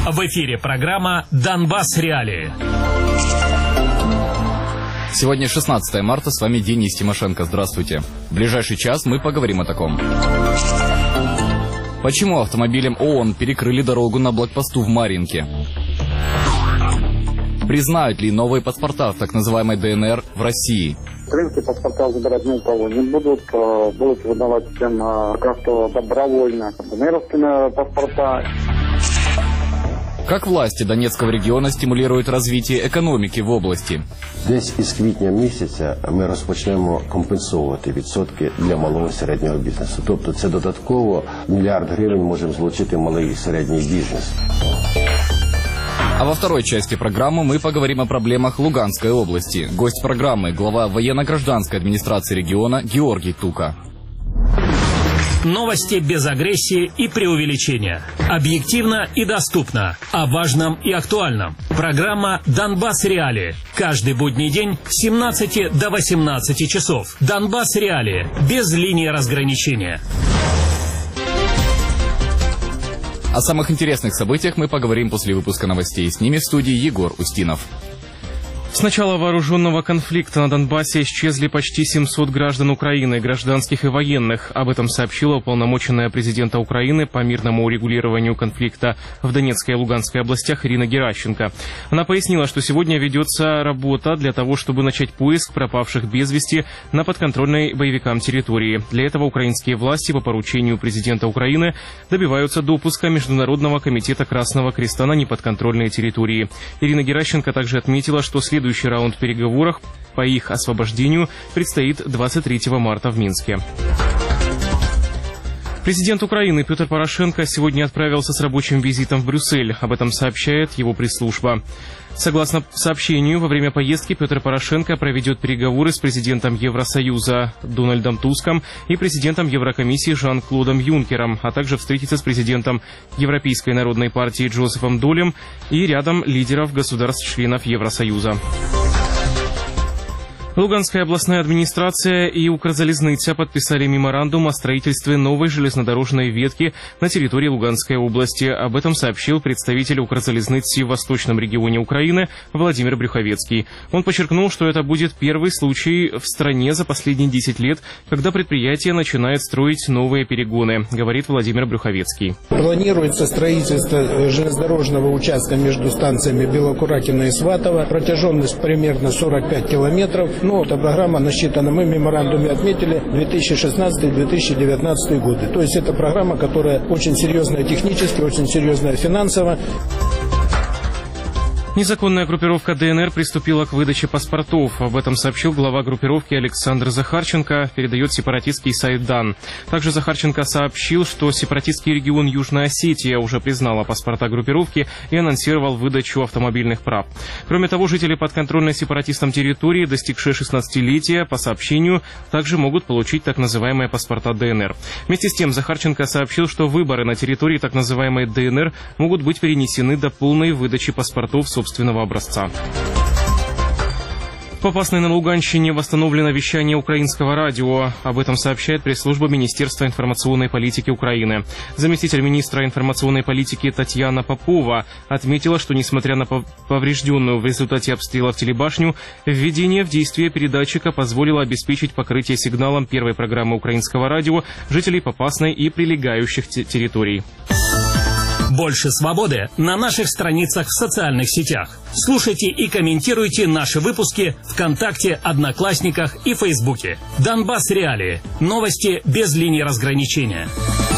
В эфире программа «Донбасс Реалии». Сегодня 16 марта, с вами Денис Тимошенко. Здравствуйте. В ближайший час мы поговорим о таком. Почему автомобилем ООН перекрыли дорогу на блокпосту в Марьинке? Признают ли новые паспорта в так называемой ДНР в России? В принципе, паспорта забирать ни у кого не будут. Будут выдавать всем как-то добровольно ДНРовские паспорта. Как власти Донецкого регіону стимулюють розвиток економіки в області? Десь із квітня місяця ми розпочнемо компенсувати відсотки для малого і середнього бізнесу. Тобто це додатково $1 мільярд можемо залучити малий і середній бізнес. А во второй части программы мы поговорим о проблемах Луганской области. Гость программы – глава военно-гражданской администрации региона Георгий Тука. Новости без агрессии и преувеличения. Объективно и доступно. О важном и актуальном. Программа «Донбасс Реалии». Каждый будний день с 17 до 18 часов. «Донбасс Реалии». Без линии разграничения. О самых интересных событиях мы поговорим после выпуска новостей. С ними в студии Егор Устинов. С начала вооруженного конфликта на Донбассе исчезли почти 700 граждан Украины, гражданских и военных. Об этом сообщила уполномоченная президента Украины по мирному урегулированию конфликта в Донецкой и Луганской областях Ирина Геращенко. Она пояснила, что сегодня ведется работа для того, чтобы начать поиск пропавших без вести на подконтрольной боевикам территории. Для этого украинские власти по поручению президента Украины добиваются допуска Международного комитета Красного Креста на неподконтрольные территории. Ирина Геращенко также отметила, что следующий раунд переговоров по их освобождению предстоит 23 марта в Минске. Президент Украины Петр Порошенко сегодня отправился с рабочим визитом в Брюссель. Об этом сообщает его пресс-служба. Согласно сообщению, во время поездки Петр Порошенко проведет переговоры с президентом Евросоюза Дональдом Туском и президентом Еврокомиссии Жан-Клодом Юнкером, а также встретится с президентом Европейской народной партии Джозефом Долем и рядом лидеров государств-членов Евросоюза. Луганская областная администрация и Укрзалізниця подписали меморандум о строительстве новой железнодорожной ветки на территории Луганской области. Об этом сообщил представитель Укрзалізниці в восточном регионе Украины Владимир Брюховецкий. Он подчеркнул, что это будет первый случай в стране за последние 10 лет, когда предприятие начинает строить новые перегоны, говорит Владимир Брюховецкий. Планируется строительство железнодорожного участка между станциями Белокуракино и Сватово. Протяженность примерно 45 километров. Но эта программа насчитана, мы в меморандуме отметили 2016-2019 годы. То есть это программа, которая очень серьезная технически, очень серьезная финансово. Незаконная группировка ДНР приступила к выдаче паспортов. Об этом сообщил глава группировки Александр Захарченко, передает сепаратистский сайт ДАН. Также Захарченко сообщил, что сепаратистский регион Южная Осетия уже признала паспорта группировки и анонсировал выдачу автомобильных прав. Кроме того, жители подконтрольной сепаратистам территории, достигшие 16-летия, по сообщению, также могут получить так называемые паспорта ДНР. Вместе с тем, Захарченко сообщил, что выборы на территории так называемой ДНР могут быть перенесены до полной выдачи паспортов собственного образца. В Попасной на Луганщине восстановлено вещание украинского радио. Об этом сообщает пресс-служба Министерства информационной политики Украины. Заместитель министра информационной политики Татьяна Попова отметила, что несмотря на поврежденную в результате обстрелов телебашню, введение в действие передатчика позволило обеспечить покрытие сигналом первой программы украинского радио жителей Попасной и прилегающих территорий. Больше свободы на наших страницах в социальных сетях. Слушайте и комментируйте наши выпуски ВКонтакте, Одноклассниках и Фейсбуке. Донбасс Реалии. Новости без линии разграничения.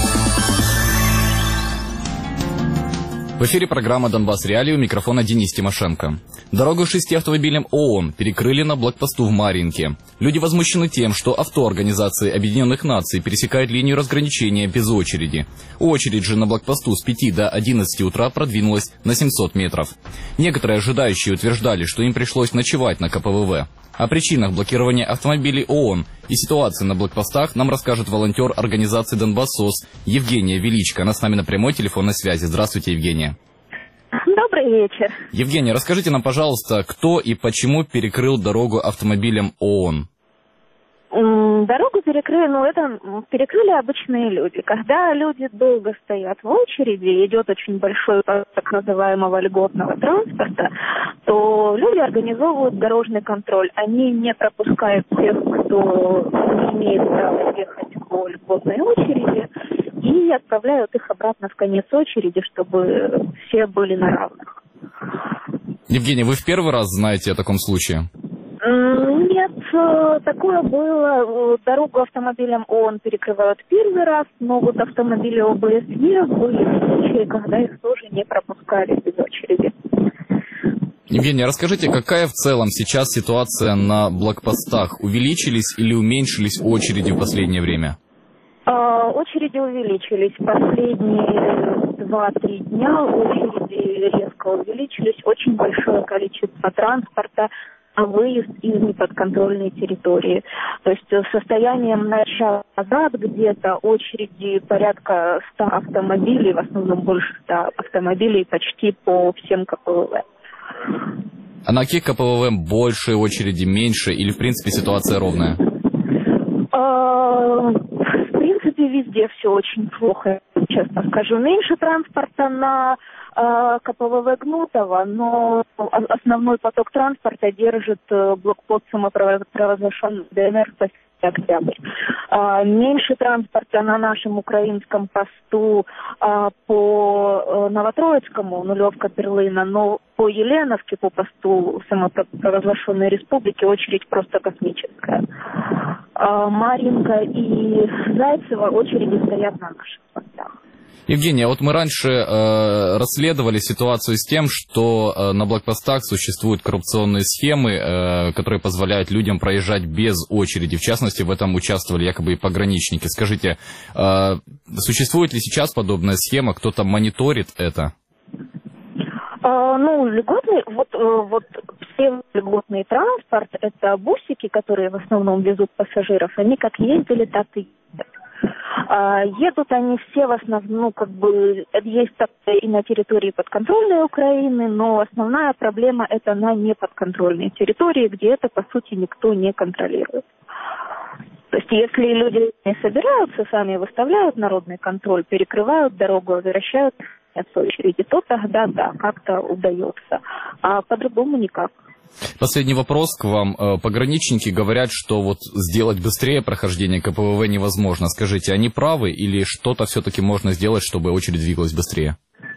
В эфире программа «Донбасс Реалии», у микрофона Денис Тимошенко. Дорогу 6 автомобилям ООН перекрыли на блокпосту в Марьинке. Люди возмущены тем, что авто Организации Объединенных Наций пересекает линию разграничения без очереди. Очередь же на блокпосту с 5 до 11 утра продвинулась на 700 метров. Некоторые ожидающие утверждали, что им пришлось ночевать на КПВВ. О причинах блокирования автомобилей ООН и ситуации на блокпостах нам расскажет волонтер организации «Донбассос» Евгения Величко. Она с нами на прямой телефонной связи. Здравствуйте, Евгения. Добрый вечер. Евгения, расскажите нам, пожалуйста, кто и почему перекрыл дорогу автомобилям ООН? Дорогу перекрыли обычные люди. Когда люди долго стоят в очереди, идет очень большой так называемого льготного транспорта, то люди организовывают дорожный контроль. Они не пропускают тех, кто не имеет права ехать по льготной очереди, и отправляют их обратно в конец очереди, чтобы все были на равных. Евгения, вы в первый раз знаете о таком случае? Нет, такое было. Дорогу автомобилям ООН перекрывают первый раз, но вот автомобили ОБСЕ были случаи, когда их тоже не пропускали без очереди. Евгения, расскажите, какая в целом сейчас ситуация на блокпостах? Увеличились или уменьшились очереди в последнее время? Очереди увеличились. Последние 2-3 дня очереди резко увеличились. Очень большое количество транспорта, выезд из неподконтрольной территории. То есть состоянием начала назад где-то очереди порядка 100 автомобилей, в основном больше 100 автомобилей почти по всем КПВВ. А на каких КПВВ больше очереди, меньше или в принципе ситуация ровная? В принципе, везде все очень плохо, честно скажу. Меньше транспорта на КПВВ Гнутова, но основной поток транспорта держит блокпост самопровозглашенный ДНР в Октябрь. Меньше транспорта на нашем украинском посту по Новотроицкому, Нулевка, Перлина, но по Еленовке, по посту самопровозглашенной республики очередь просто космическая. Марьинка и Зайцево очереди стоят на наших постах. Евгения, вот мы раньше расследовали ситуацию с тем, что на блокпостах существуют коррупционные схемы, которые позволяют людям проезжать без очереди. В частности, в этом участвовали якобы и пограничники. Скажите, существует ли сейчас подобная схема? Кто-то мониторит это? Льготный, вот все льготный транспорт, это бусики, которые в основном везут пассажиров, они как ездили, так и ездят. Едут они все в основном, есть и на территории подконтрольной Украины, но основная проблема это на неподконтрольной территории, где это, по сути, никто не контролирует. То есть, если люди не собираются, сами выставляют народный контроль, перекрывают дорогу, возвращают в очереди, то тогда, да, как-то удается, а по-другому никак. Последний вопрос к вам. Пограничники говорят, что вот сделать быстрее прохождение КПВВ невозможно. Скажите, они правы или что-то все-таки можно сделать, чтобы очередь двигалась быстрее?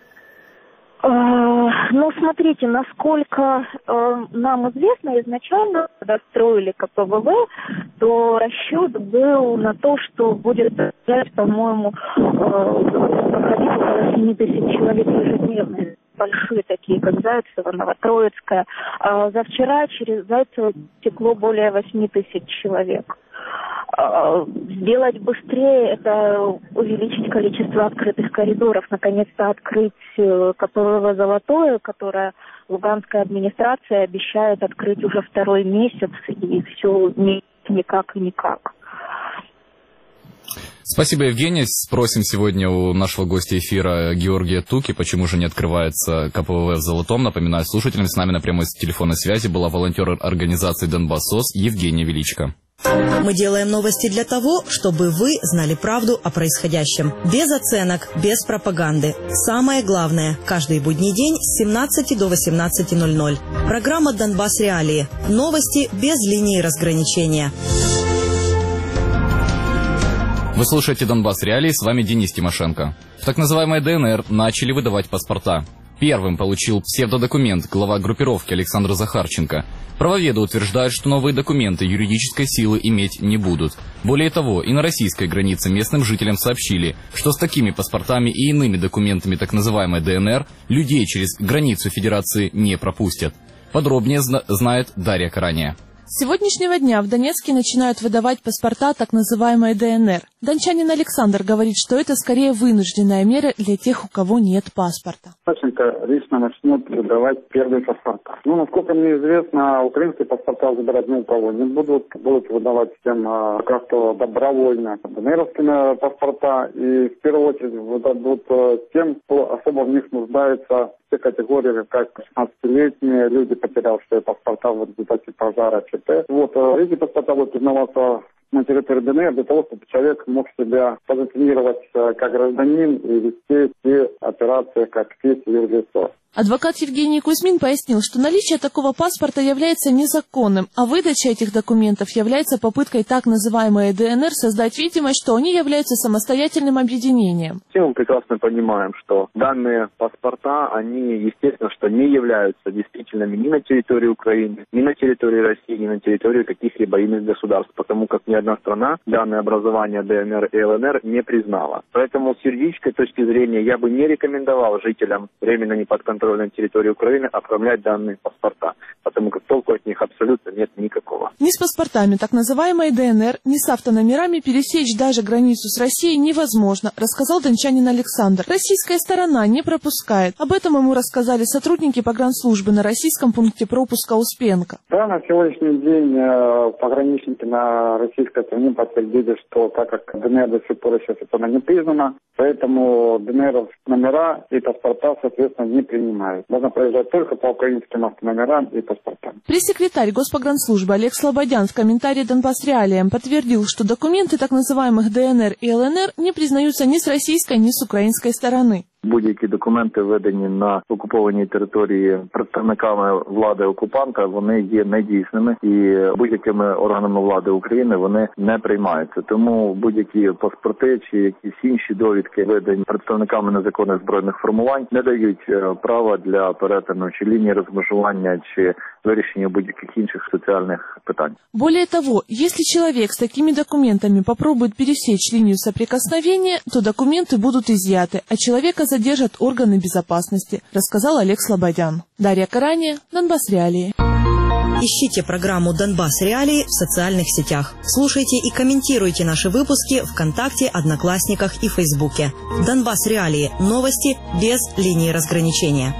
Смотрите, насколько нам известно, изначально, когда строили КПВВ, то расчет был на то, что будет, по-моему, проходить около 7 тысяч человек ежедневно. Большие такие, как Зайцево, Новотроицкая. За вчера через Зайцево текло более 8 тысяч человек. Сделать быстрее – это увеличить количество открытых коридоров, наконец-то открыть КПВВ «Золотое», которое Луганская администрация обещает открыть уже 2-й месяц, и все никак и никак. Спасибо, Евгений. Спросим сегодня у нашего гостя эфира Георгия Туки, почему же не открывается КПВВ в Золотом. Напоминаю слушателям, с нами на прямой телефонной связи была волонтер организации «Донбасс-СОС» Евгения Величко. Мы делаем новости для того, чтобы вы знали правду о происходящем. Без оценок, без пропаганды. Самое главное, каждый будний день с 17 до 18:00. Программа «Донбасс Реалии». Новости без линии разграничения. Вы слушаете «Донбасс Реалии», с вами Денис Тимошенко. В так называемой ДНР начали выдавать паспорта. Первым получил псевдодокумент глава группировки Александр Захарченко. Правоведы утверждают, что новые документы юридической силы иметь не будут. Более того, и на российской границе местным жителям сообщили, что с такими паспортами и иными документами так называемой ДНР людей через границу Федерации не пропустят. Подробнее знает Дарья Карания. С сегодняшнего дня в Донецке начинают выдавать паспорта так называемой ДНР. Дончанин Александр говорит, что это скорее вынужденная мера для тех, у кого нет паспорта. Захарченко лично начнет выдавать первые паспорта. Насколько мне известно, украинские паспорта забирать ни у кого не будут. Будут выдавать всем как-то добровольно ДНРовские паспорта. И в первую очередь выдадут тем, кто особо в них нуждается. Все категории, как 16-летние люди, потерявшие паспорта в результате пожара ЧП. Эти паспорта будут признаваться на территории ДНР для того, чтобы человек мог себя позиционировать как гражданин и вести все операции как физическое юрлицо. Адвокат Евгений Кузьмин пояснил, что наличие такого паспорта является незаконным, а выдача этих документов является попыткой так называемой ДНР создать видимость, что они являются самостоятельным объединением. Все мы прекрасно понимаем, что данные паспорта, они, естественно, что не являются действительными ни на территории Украины, ни на территории России, ни на территории каких-либо иных государств, потому как ни одна страна данное образование ДНР и ЛНР не признала. Поэтому с юридической точки зрения я бы не рекомендовал жителям временно неподконтрольной территории Украины оформлять данные паспорта, потому как толку от них абсолютно нет никакого. Ни с паспортами так называемой ДНР, ни с автономерами пересечь даже границу с Россией невозможно, рассказал дончанин Александр. Российская сторона не пропускает. Об этом ему рассказали сотрудники погранслужбы на российском пункте пропуска Успенка. Да, на сегодняшний день пограничники на российской стороне подтвердили, что так как ДНР до сих пор еще официально не признана, поэтому ДНР номера и паспорта, соответственно, не принимают. Можно проезжать только по украинским автономерам и паспортам. Пресс-секретарь Госпогранслужбы Олег Слободян в комментарии «Донбасс Реалиям» подтвердил, что документы так называемых ДНР и ЛНР не признаются ни с российской, ни с украинской стороны. Будь-які документи, видані на окупованій території представниками влади окупанта, вони є недійсними і будь-якими органами влади України вони не приймаються. Тому будь-які паспорти чи якісь інші довідки, видані представниками незаконних збройних формувань, не дають права для перетину чи лінії розмежування, чи вирішення будь-яких інших соціальних питань. Более того, если человек с такими документами попробует пересечь линию соприкосновения, то документы будут изъяты, а человека задержат органы безопасности, рассказал Олег Слободян. Дарья Карания, Донбасс Реалии. Ищите программу «Донбасс Реалии» в социальных сетях. Слушайте и комментируйте наши выпуски ВКонтакте, Одноклассниках и Фейсбуке. «Донбасс Реалии» – новости без линии разграничения.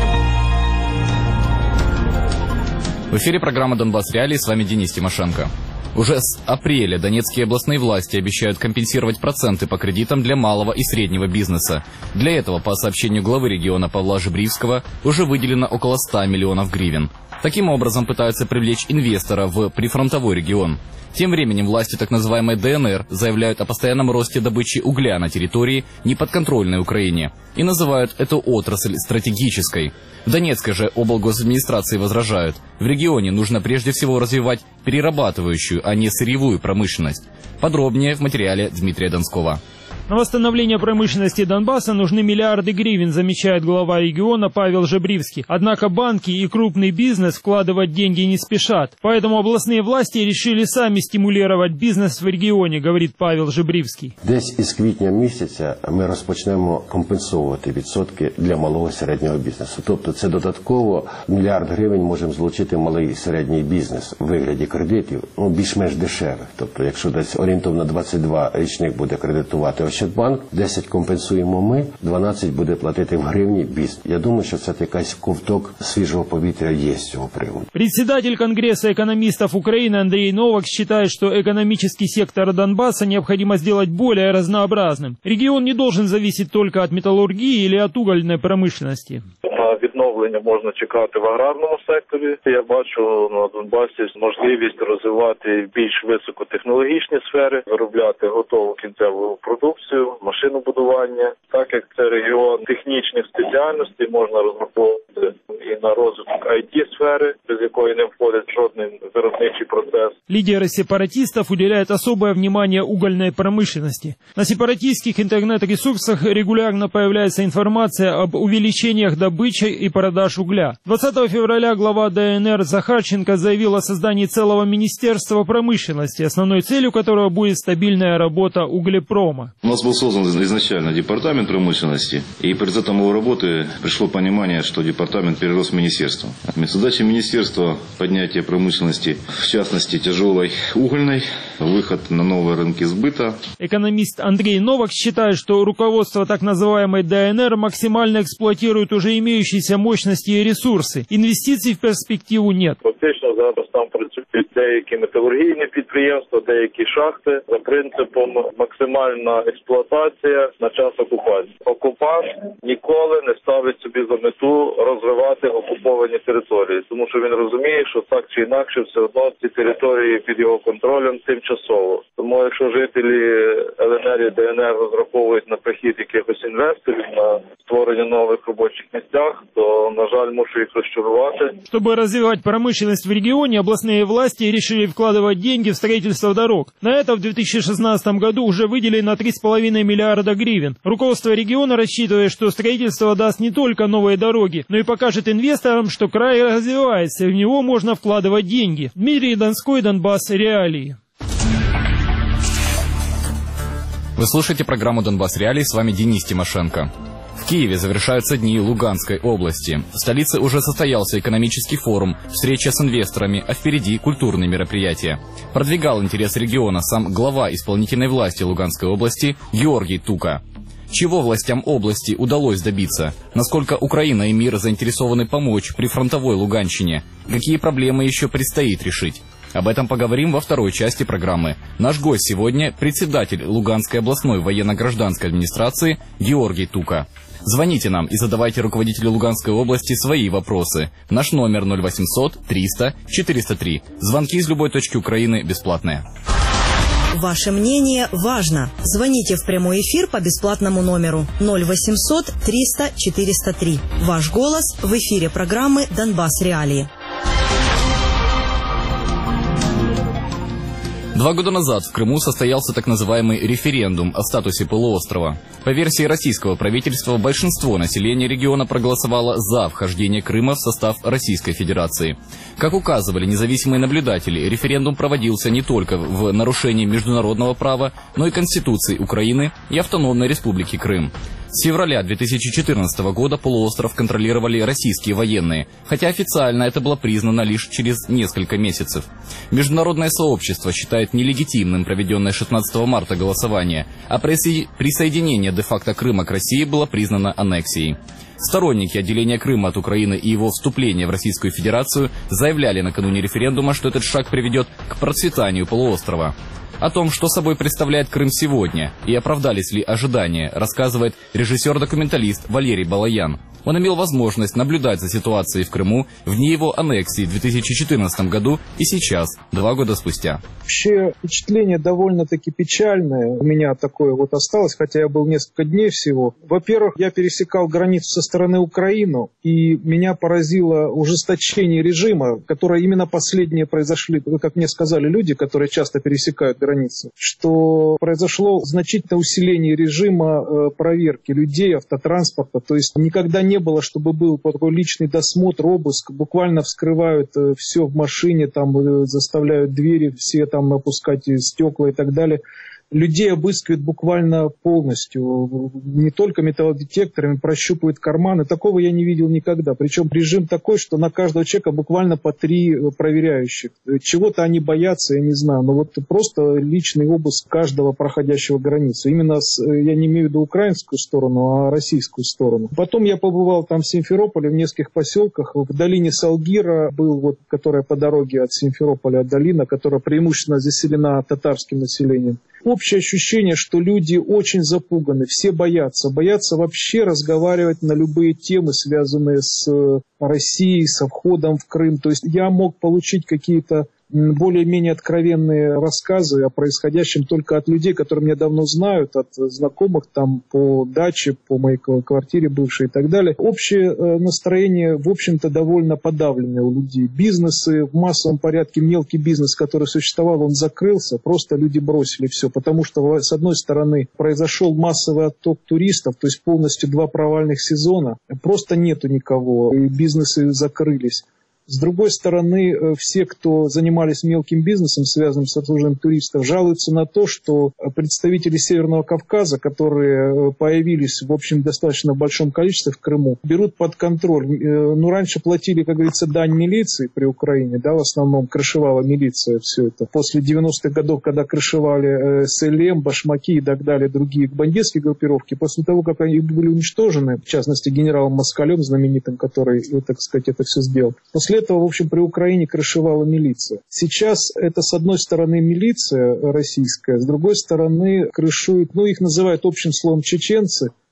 В эфире программа «Донбасс Реалии», с вами Денис Тимошенко. Уже с апреля донецкие областные власти обещают компенсировать проценты по кредитам для малого и среднего бизнеса. Для этого, по сообщению главы региона Павла Жебривского, уже выделено около 100 миллионов гривен. Таким образом пытаются привлечь инвестора в прифронтовой регион. Тем временем власти так называемой ДНР заявляют о постоянном росте добычи угля на территории, неподконтрольной Украине, и называют эту отрасль стратегической. В Донецкой же облгосадминистрации возражают, в регионе нужно прежде всего развивать перерабатывающую, а не сырьевую промышленность. Подробнее в материале Дмитрия Донского. На восстановление промышленности Донбасса нужны миллиарды гривен, замечает глава региона Павел Жебривский. Однако банки и крупный бизнес вкладывать деньги не спешат. Поэтому областные власти решили сами стимулировать бизнес в регионе, говорит Павел Жебривский. Десь із квітня місяця ми розпочнемо компенсувати відсотки для малого і середнього бізнесу. Тобто це додатково мільярд гривень можемо залучити малий і середній бізнес у вигляді кредитів, більш-менш дешевих. Тобто якщо десь орієнтовно 22 річник буде кредитувати Ощадбанк, 10 компенсуємо ми, 12 буде платити в гривні бізнес. Я думаю, що це якийсь ковток свіжого повітря є з цього приводу. Председатель Конгресса экономистов Украины Андрей Новак считает, что экономический сектор Донбасса необходимо сделать более разнообразным. Регион не должен зависеть только от металлургии или от угольной промышленности. Відновлення можна чекати в аграрному секторі. Я бачу на Донбасі можливість розвивати більш високотехнологічні сфери, виробляти готову кінцеву продукцію, машинобудування. Так як це регіон технічних спеціальностей, можна розраховувати і на розвиток IT-сфери, без якої не входить жодний виробничий процес. Лидеры сепаратистов уделяют особое внимание угольной промышленности. На сепаратистских интернет-ресурсах регулярно появляется информация об увеличениях добычи и продаж угля. 20 февраля глава ДНР Захарченко заявил о создании целого министерства промышленности, основной целью которого будет стабильная работа углепрома. У нас был создан изначально департамент промышленности, и при результатам его работы пришло понимание, что департамент перерос в министерство. Задача министерства – поднятие промышленности, в частности тяжелой угольной, выход на новые рынки сбыта. Экономист Андрей Новак считает, что руководство так называемой ДНР максимально эксплуатирует уже имеющиеся мощности и ресурсы. Инвестиций в перспективу нет. Фактично зараз там працюють деякі металургійні підприємства, деякі шахти за принципом максимальна експлуатація на час окупації. Окупант ніколи не ставить собі за мету розвивати окуповані території, тому що він розуміє, що так чи інакше все одно ці території під його контролем тимчасово. Тому якщо жителі ЛНР і ДНР розраховують на прихід якихось інвесторів, на створення нових робочих місцях, то, на жаль, мушу їх розчарувати. Чтобы развивать промышленность в регионе, областные власти решили вкладывать деньги в строительство дорог. На это в 2016 году уже выделено 3,5 миллиарда гривен. Руководство региона рассчитывает, что строительство даст не только новые дороги, но и покажет инвесторам, что край развивается, и в него можно вкладывать деньги. Дмитрий Донской, Донбасс, реалии. Вы слушаете программу «Донбасс Реалии», с вами Денис Тимошенко. В Киеве завершаются дни Луганской области. В столице уже состоялся экономический форум, встреча с инвесторами, а впереди культурные мероприятия. Продвигал интерес региона сам глава исполнительной власти Луганской области Георгий Тука. Чего властям области удалось добиться? Насколько Украина и мир заинтересованы помочь при фронтовой Луганщине? Какие проблемы еще предстоит решить? Об этом поговорим во второй части программы. Наш гость сегодня – председатель Луганской областной военно-гражданской администрации Георгий Тука. Звоните нам и задавайте руководителю Луганской области свои вопросы. Наш номер 0800 300 403. Звонки из любой точки Украины бесплатные. Ваше мнение важно. Звоните в прямой эфир по бесплатному номеру 0800 300 403. Ваш голос в эфире программы «Донбасс Реалии». 2 года назад в Крыму состоялся так называемый референдум о статусе полуострова. По версии российского правительства, большинство населения региона проголосовало за вхождение Крыма в состав Российской Федерации. Как указывали независимые наблюдатели, референдум проводился не только в нарушении международного права, но и Конституции Украины и Автономной Республики Крым. С февраля 2014 года полуостров контролировали российские военные, хотя официально это было признано лишь через несколько месяцев. Международное сообщество считает нелегитимным проведенное 16 марта голосование, а присоединение де-факто Крыма к России было признано аннексией. Сторонники отделения Крыма от Украины и его вступления в Российскую Федерацию заявляли накануне референдума, что этот шаг приведет к процветанию полуострова. О том, что собой представляет Крым сегодня и оправдались ли ожидания, рассказывает режиссер-документалист Валерий Балаян. Он имел возможность наблюдать за ситуацией в Крыму в дни его аннексии в 2014 году и сейчас, 2 года спустя. Вообще впечатление довольно-таки печальное у меня такое вот осталось, хотя я был несколько дней всего. Во-первых, я пересекал границу со стороны Украины, и меня поразило ужесточение режима, которое именно последнее произошли, как мне сказали люди, которые часто пересекают границу, что произошло значительное усиление режима проверки людей, автотранспорта, то есть никогда не было, чтобы был такой личный досмотр, обыск, буквально вскрывают все в машине, там заставляют двери все там опускать стекла и так далее. Людей обыскивают буквально полностью, не только металлодетекторами, прощупывают карманы. Такого я не видел никогда. Причем режим такой, что на каждого человека буквально по 3 проверяющих. Чего-то они боятся, я не знаю, но вот просто личный обыск каждого проходящего границу. Именно я не имею в виду украинскую сторону, а российскую сторону. Потом я побывал там в Симферополе, в нескольких поселках. В долине Салгира был, вот, которая по дороге от Симферополя, долина, которая преимущественно заселена татарским населением. Общее ощущение, что люди очень запуганы, все боятся вообще разговаривать на любые темы, связанные с Россией, со входом в Крым. То есть я мог получить какие-то более-менее откровенные рассказы о происходящем только от людей, которые меня давно знают, от знакомых там по даче, по моей квартире бывшей и так далее. Общее настроение, в общем-то, довольно подавленное у людей. Бизнесы в массовом порядке, мелкий бизнес, который существовал, он закрылся, просто люди бросили все, потому что, с одной стороны, произошел массовый отток туристов, то есть полностью 2 провальных сезона, просто нету никого, и бизнесы закрылись. С другой стороны, все, кто занимались мелким бизнесом, связанным с обслуживанием туристов, жалуются на то, что представители Северного Кавказа, которые появились в общем достаточно большом количестве в Крыму, берут под контроль. Ну, раньше платили, как говорится, дань милиции при Украине, да, в основном крышевала милиция все это. После 90-х годов, когда крышевали СЛМ, башмаки и так далее, другие бандитские группировки, после того, как они были уничтожены, в частности, генералом Москалем знаменитым, который, так сказать, это все сделал, после этого, в общем, при Украине крышевала милиция. Сейчас это, с одной стороны, милиция российская, с другой стороны, крышуют, ну, их называют общим словом чеченцы,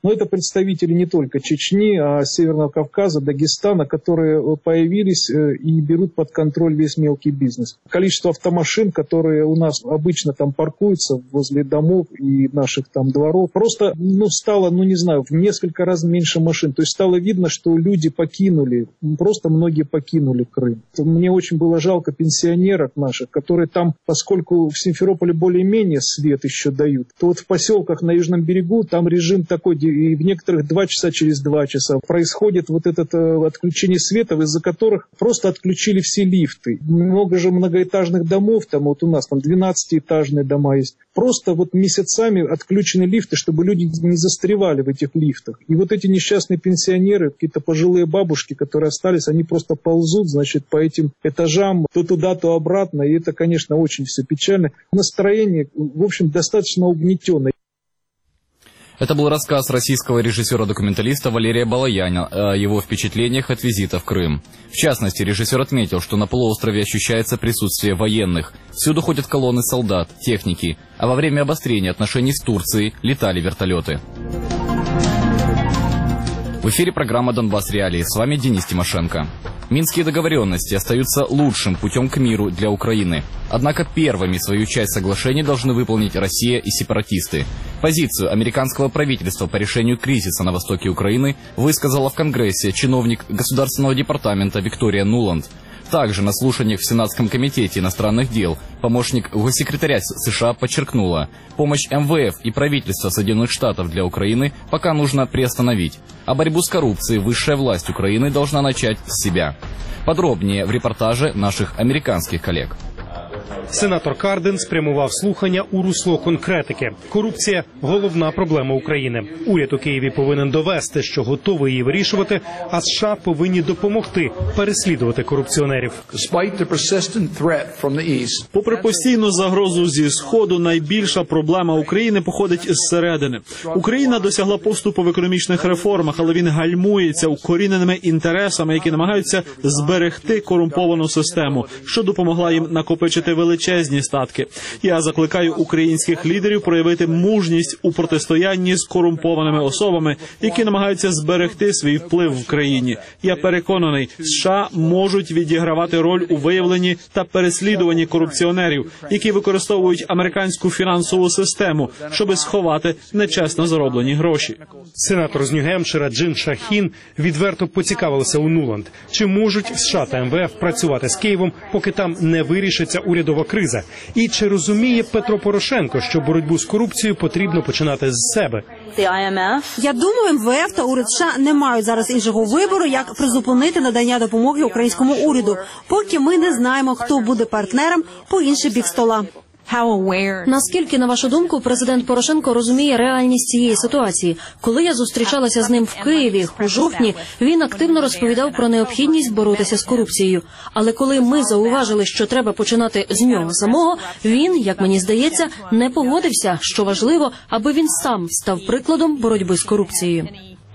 Но это представители не только Чечни, а Северного Кавказа, Дагестана, которые появились и берут под контроль весь мелкий бизнес. Количество автомашин, которые у нас обычно там паркуются возле домов и наших там дворов, просто стало, не знаю, в несколько раз меньше машин. То есть стало видно, что люди покинули, просто многие покинули Крым. Мне очень было жалко пенсионеров наших, которые там, поскольку в Симферополе более-менее свет еще дают, то вот в поселках на Южном берегу там режим такой, и в некоторых 2 часа через 2 часа происходит вот это отключение света, из-за которых просто отключили все лифты. Много же многоэтажных домов, там вот у нас там 12-этажные дома есть. Просто вот месяцами отключены лифты, чтобы люди не застревали в этих лифтах. И вот эти несчастные пенсионеры, какие-то пожилые бабушки, которые остались, они просто ползут, значит, по этим этажам, то туда, то обратно. И это, конечно, очень все печально. Настроение, в общем, достаточно угнетенное. Это был рассказ российского режиссера-документалиста Валерия Балаяна о его впечатлениях от визита в Крым. В частности, режиссер отметил, что на полуострове ощущается присутствие военных. Всюду ходят колонны солдат, техники, а во время обострения отношений с Турцией летали вертолеты. В эфире программа «Донбасс Реалии». С вами Денис Тимошенко. Минские договоренности остаются лучшим путем к миру для Украины. Однако первыми свою часть соглашений должны выполнить Россия и сепаратисты. Позицию американского правительства по решению кризиса на востоке Украины высказала в Конгрессе чиновник Государственного департамента Виктория Нуланд. Также на слушаниях в Сенатском комитете иностранных дел помощник госсекретаря США подчеркнула, помощь МВФ и правительства Соединенных Штатов для Украины пока нужно приостановить, а борьбу с коррупцией высшая власть Украины должна начать с себя. Подробнее в репортаже наших американских коллег. Сенатор Карден спрямував слухання у русло конкретики. Корупція – головна проблема України. Уряд у Києві повинен довести, що готовий її вирішувати, а США повинні допомогти переслідувати корупціонерів. Попри постійну загрозу зі Сходу, найбільша проблема України походить зсередини. Україна досягла поступу в економічних реформах, але він гальмується укоріненими інтересами, які намагаються зберегти корумповану систему, що допомогла їм накопичити величезні статки. Я закликаю українських лідерів проявити мужність у протистоянні з корумпованими особами, які намагаються зберегти свій вплив в країні. Я переконаний, США можуть відігравати роль у виявленні та переслідуванні корупціонерів, які використовують американську фінансову систему, щоб сховати нечесно зароблені гроші. Сенатор з Нью-Гемпшира Джин Шахін відверто поцікавилася у Нуланд, чи можуть США та МВФ працювати з Києвом, поки там не вирішиться урядова криза. І чи розуміє Петро Порошенко, що боротьбу з корупцією потрібно починати з себе? Я думаю, МВФ та уряд США не мають зараз іншого вибору, як призупинити надання допомоги українському уряду, поки ми не знаємо, хто буде партнером по інший бік стола. Наскільки, на вашу думку, президент Порошенко розуміє реальність цієї ситуації? Коли я зустрічалася з ним в Києві у жовтні, він активно розповідав про необхідність боротися з корупцією. Але коли ми зауважили, що треба починати з нього самого, він, як мені здається, не погодився, що важливо, аби він сам став прикладом боротьби з корупцією.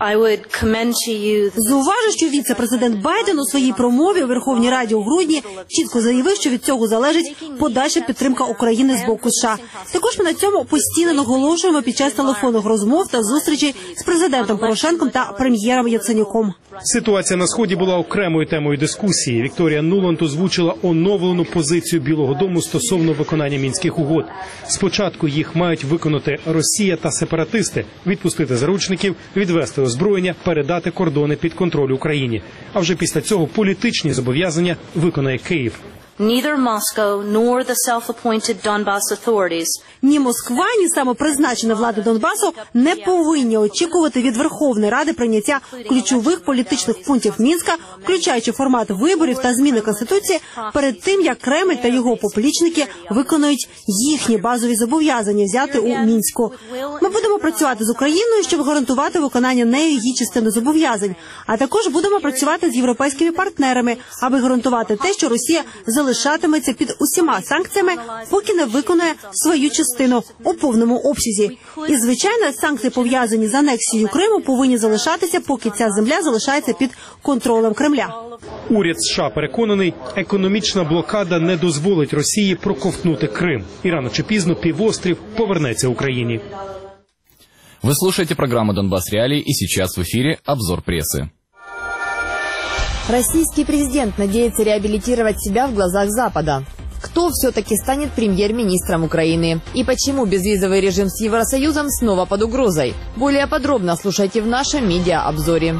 Зауважу, що віце-президент Байден у своїй промові у Верховній Раді у грудні чітко заявив, що від цього залежить подальша підтримка України з боку США. Також ми на цьому постійно наголошуємо під час телефонних розмов та зустрічей з президентом Порошенком та прем'єром Яценюком. Ситуація на Сході була окремою темою дискусії. Вікторія Нуланд озвучила оновлену позицію Білого дому стосовно виконання Мінських угод. Спочатку їх мають виконати Росія та сепаратисти, відпустити заручників, відвести озброєння, передати кордони під контроль Україні. А вже після цього політичні зобов'язання виконає Київ. Ні Москва, ні самопризначена влада Донбасу не повинні очікувати від Верховної Ради прийняття ключових політичних пунктів Мінська, включаючи формат виборів та зміни Конституції, перед тим, як Кремль та його поплічники виконують їхні базові зобов'язання взяти у Мінську. Ми будемо працювати з Україною, щоб гарантувати виконання нею її частини зобов'язань, а також будемо працювати з європейськими партнерами, аби гарантувати те, що Росія залишатиметься під усіма санкціями, поки не виконує свою частину у повному обсязі. І, звичайно, санкції, пов'язані з анексією Криму, повинні залишатися, поки ця земля залишається під контролем Кремля. Уряд США переконаний, економічна блокада не дозволить Росії проковтнути Крим. І рано чи пізно півострів повернеться Україні. Вы слушаете программу «Донбасс Реалии», и сейчас в эфире обзор прессы. Российский президент надеется реабилитировать себя в глазах Запада. Кто все-таки станет премьер-министром Украины? И почему безвизовый режим с Евросоюзом снова под угрозой? Более подробно слушайте в нашем медиа-обзоре.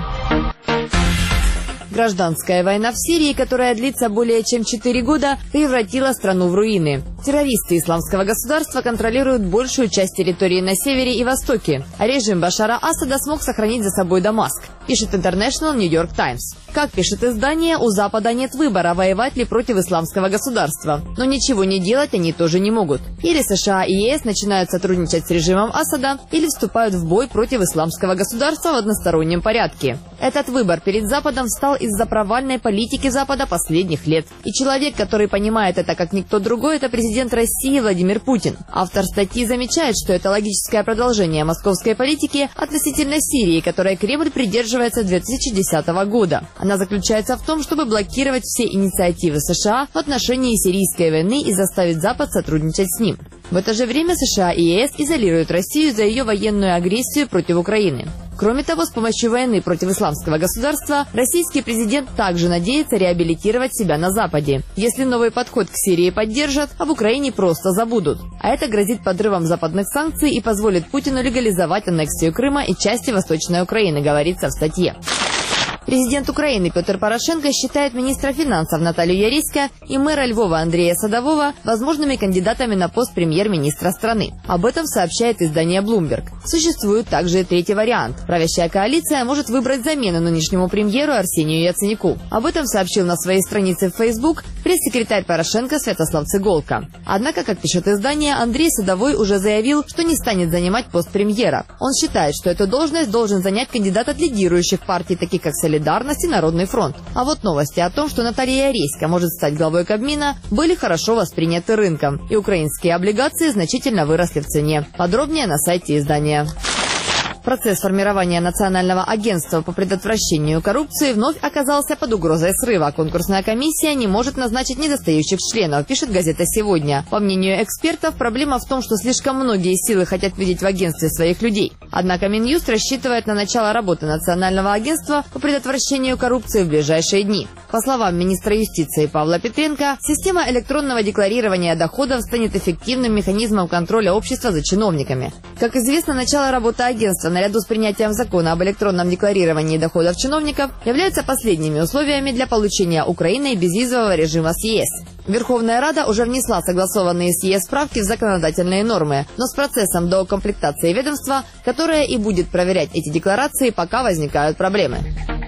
Гражданская война в Сирии, которая длится более чем 4 года, превратила страну в руины. Террористы Исламского государства контролируют большую часть территории на севере и востоке, а режим Башара Асада смог сохранить за собой Дамаск, пишет International New York Times. Как пишет издание, у Запада нет выбора, воевать ли против Исламского государства. Но ничего не делать они тоже не могут. Или США и ЕС начинают сотрудничать с режимом Асада, или вступают в бой против Исламского государства в одностороннем порядке. Этот выбор перед Западом встал из-за провальной политики Запада последних лет. И человек, который понимает это как никто другой, это президент России Владимир Путин. Автор статьи замечает, что это логическое продолжение московской политики относительно Сирии, которой Кремль придерживается с 2010 года. Она заключается в том, чтобы блокировать все инициативы США в отношении сирийской войны и заставить Запад сотрудничать с ним. В это же время США и ЕС изолируют Россию за ее военную агрессию против Украины. Кроме того, с помощью войны против Исламского государства российский президент также надеется реабилитировать себя на Западе. Если новый подход к Сирии поддержат, об Украине просто забудут. А это грозит подрывом западных санкций и позволит Путину легализовать аннексию Крыма и части Восточной Украины, говорится в статье. Президент Украины Петр Порошенко считает министра финансов Наталью Яресько и мэра Львова Андрея Садового возможными кандидатами на пост премьер-министра страны. Об этом сообщает издание Bloomberg. Существует также и третий вариант. Правящая коалиция может выбрать замену нынешнему премьеру Арсению Яценюку. Об этом сообщил на своей странице в Facebook пресс-секретарь Порошенко Святослав Цыголка. Однако, как пишет издание, Андрей Садовой уже заявил, что не станет занимать пост премьера. Он считает, что эту должность должен занять кандидат от лидирующих партий, таких как «Солидарность» и Народный фронт. А вот новости о том, что Наталья Яресько может стать главой Кабмина, были хорошо восприняты рынком, и украинские облигации значительно выросли в цене. Подробнее на сайте издания. Процесс формирования Национального агентства по предотвращению коррупции вновь оказался под угрозой срыва. Конкурсная комиссия не может назначить недостающих членов, пишет газета «Сегодня». По мнению экспертов, проблема в том, что слишком многие силы хотят видеть в агентстве своих людей. Однако Минюст рассчитывает на начало работы Национального агентства по предотвращению коррупции в ближайшие дни. По словам министра юстиции Павла Петренко, система электронного декларирования доходов станет эффективным механизмом контроля общества за чиновниками. Как известно, начало работы агентства наряду с принятием закона об электронном декларировании доходов чиновников являются последними условиями для получения Украиной безвизового режима с ЕС. Верховная Рада уже внесла согласованные с ЕС правки в законодательные нормы, но с процессом доукомплектации ведомства, которое и будет проверять эти декларации, пока возникают проблемы.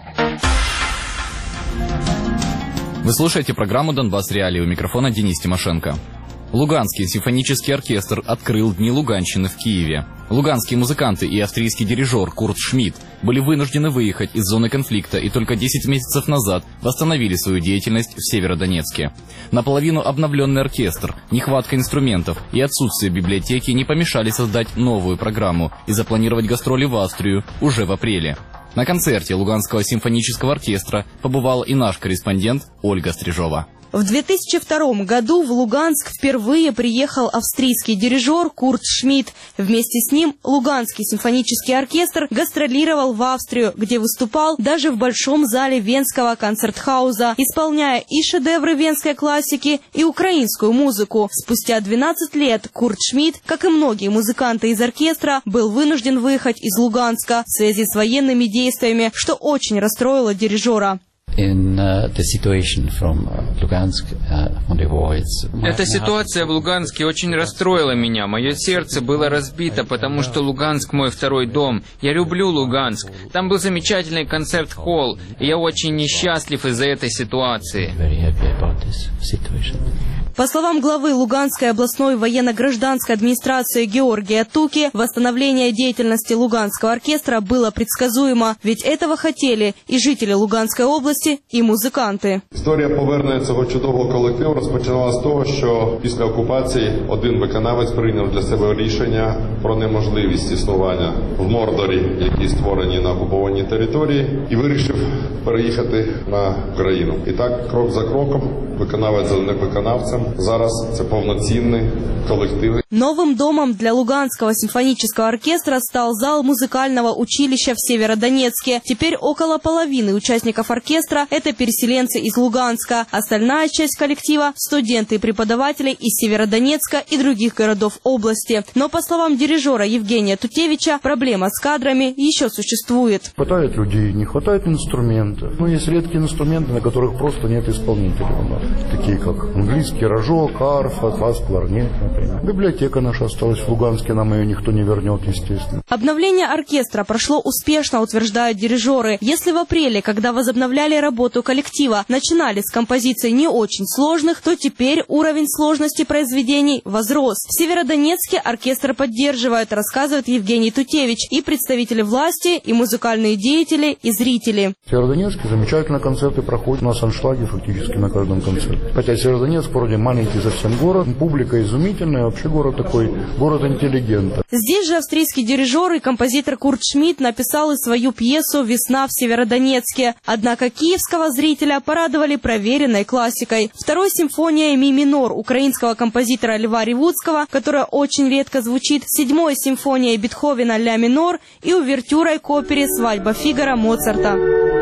Вы слушаете программу «Донбасс Реалии», у микрофона Денис Тимошенко. Луганский симфонический оркестр открыл Дни Луганщины в Киеве. Луганские музыканты и австрийский дирижер Курт Шмидт были вынуждены выехать из зоны конфликта и только 10 месяцев назад восстановили свою деятельность в Северодонецке. Наполовину обновленный оркестр, нехватка инструментов и отсутствие библиотеки не помешали создать новую программу и запланировать гастроли в Австрию уже в апреле. На концерте Луганского симфонического оркестра побывал и наш корреспондент Ольга Стрижова. В 2002 году в Луганск впервые приехал австрийский дирижер Курт Шмидт. Вместе с ним Луганский симфонический оркестр гастролировал в Австрию, где выступал даже в большом зале Венского концертхауза, исполняя и шедевры венской классики, и украинскую музыку. Спустя 12 лет Курт Шмидт, как и многие музыканты из оркестра, был вынужден выехать из Луганска в связи с военными действиями, что очень расстроило дирижера. Эта ситуация в Луганске очень расстроила меня. Мое сердце было разбито, потому что Луганск мой второй дом. Я люблю Луганск. Там был замечательный концерт-холл, и я очень несчастлив из-за этой ситуации. По словам главы Луганской областной военно-гражданской администрации Георгия Туки, восстановление деятельности Луганского оркестра было предсказуемо, ведь этого хотели и жители Луганской області, і музиканти. Історія повернення цього чудового колективу розпочалася з того, що після окупації один виконавець прийняв для себе рішення про неможливість існування в Мордорі, які створені на окупованій території, і вирішив переїхати на Україну. І так, крок за кроком, виконавець за виконавцем, Зараз це повноцінний колектив. Новым домом для Луганского симфонического оркестра стал зал музыкального училища в Северодонецке. Теперь около половины участников оркестра – это переселенцы из Луганска. Остальная часть коллектива – студенты и преподаватели из Северодонецка и других городов области. Но, по словам дирижера Евгения Тутевича, проблема с кадрами еще существует. Хватает людей, не хватает инструментов. Есть редкие инструменты, на которых просто нет исполнителей. Такие как английский рожок, арфа, бас, кларнет, например. Библиотека наша осталась в Луганске, нам ее никто не вернет, естественно. Обновление оркестра прошло успешно, утверждают дирижеры. Если в апреле, когда возобновляли работу коллектива, начинали с композиций не очень сложных, то теперь уровень сложности произведений возрос. В Северодонецке оркестр поддерживают, рассказывает Евгений Тутевич, и представители власти, и музыкальные деятели, и зрители. В Северодонецке замечательные концерты проходят. У нас аншлаги фактически на каждом концерте. Хотя Северодонецк вроде маленький совсем город, публика изумительная, вообще город такой, город интеллигента. Здесь же австрийский дирижер и композитор Курт Шмидт написал и свою пьесу «Весна в Северодонецке». Однако киевского зрителя порадовали проверенной классикой. Второй симфония ми минор украинского композитора Льва Ревудского, которая очень редко звучит, седьмой симфония Бетховена ля минор и увертюрой к опере «Свадьба Фигаро» Моцарта.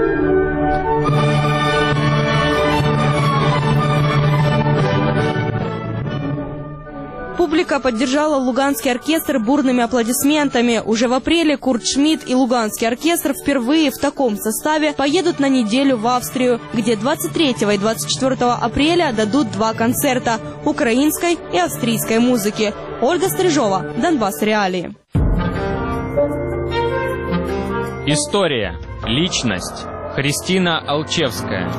Публика поддержала Луганский оркестр бурными аплодисментами. Уже в апреле Курт Шмидт и Луганский оркестр впервые в таком составе поедут на неделю в Австрию, где 23 и 24 апреля дадут 2 концерта украинской и австрийской музыки. Ольга Стрижова, Донбасс Реалии. История. Личность. Христина Алчевская.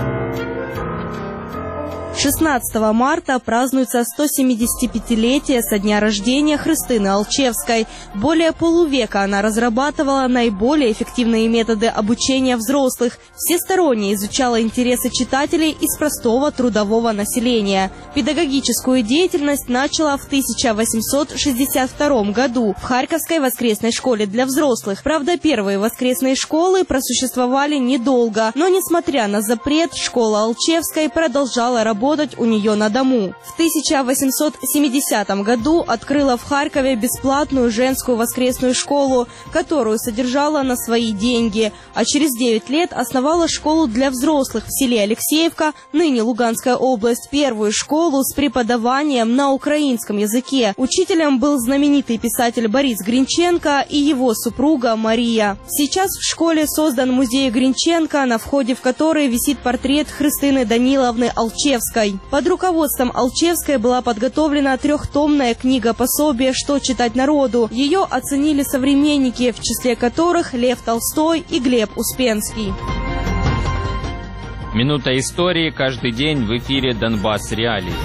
16 марта празднуется 175-летие со дня рождения Христины Алчевской. Более полувека она разрабатывала наиболее эффективные методы обучения взрослых, всесторонне изучала интересы читателей из простого трудового населения. Педагогическую деятельность начала в 1862 году в Харьковской воскресной школе для взрослых. Правда, первые воскресные школы просуществовали недолго, но, несмотря на запрет, школа Алчевской продолжала работать у нее на дому. В 1870 году открыла в Харькове бесплатную женскую воскресную школу, которую содержала на свои деньги, а через 9 лет основала школу для взрослых в селе Алексеевка, ныне Луганская область, первую школу с преподаванием на украинском языке. Учителем был знаменитый писатель Борис Гринченко и его супруга Мария. Сейчас в школе создан музей Гринченко, на входе в который висит портрет Христины Даниловны Алчевской. Под руководством Алчевской была подготовлена 3-томная книга-пособие «Что читать народу». Ее оценили современники, в числе которых Лев Толстой и Глеб Успенский. Минута истории каждый день в эфире «Донбасс Реалии».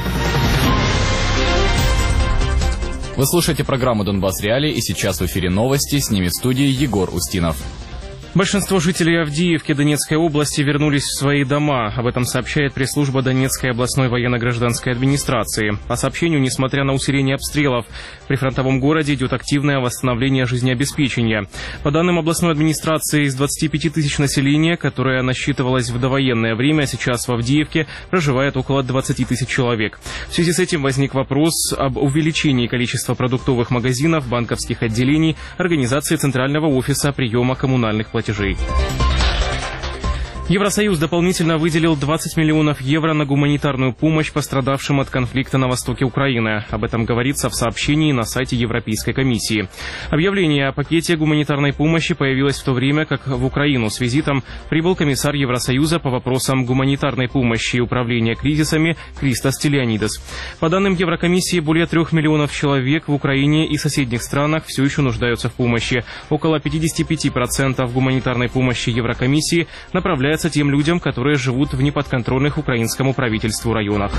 Вы слушаете программу «Донбасс Реалии», и сейчас в эфире новости, с ними в студии Егор Устинов. Большинство жителей Авдеевки Донецкой области вернулись в свои дома. Об этом сообщает пресс-служба Донецкой областной военно-гражданской администрации. По сообщению, несмотря на усиление обстрелов, в прифронтовом городе идет активное восстановление жизнеобеспечения. По данным областной администрации, из 25 тысяч населения, которое насчитывалось в довоенное время, сейчас в Авдеевке проживает около 20 тысяч человек. В связи с этим возник вопрос об увеличении количества продуктовых магазинов, банковских отделений, организации Центрального офиса приема коммунальных платежей. Евросоюз дополнительно выделил 20 миллионов евро на гуманитарную помощь пострадавшим от конфликта на востоке Украины. Об этом говорится в сообщении на сайте Европейской комиссии. Объявление о пакете гуманитарной помощи появилось в то время, как в Украину с визитом прибыл комиссар Евросоюза по вопросам гуманитарной помощи и управления кризисами Кристос Стилианидес. По данным Еврокомиссии, более 3 миллионов человек в Украине и соседних странах все еще нуждаются в помощи. Около 55% гуманитарной помощи Еврокомиссии направляется тем людям, которые живут в неподконтрольных украинскому правительству районах.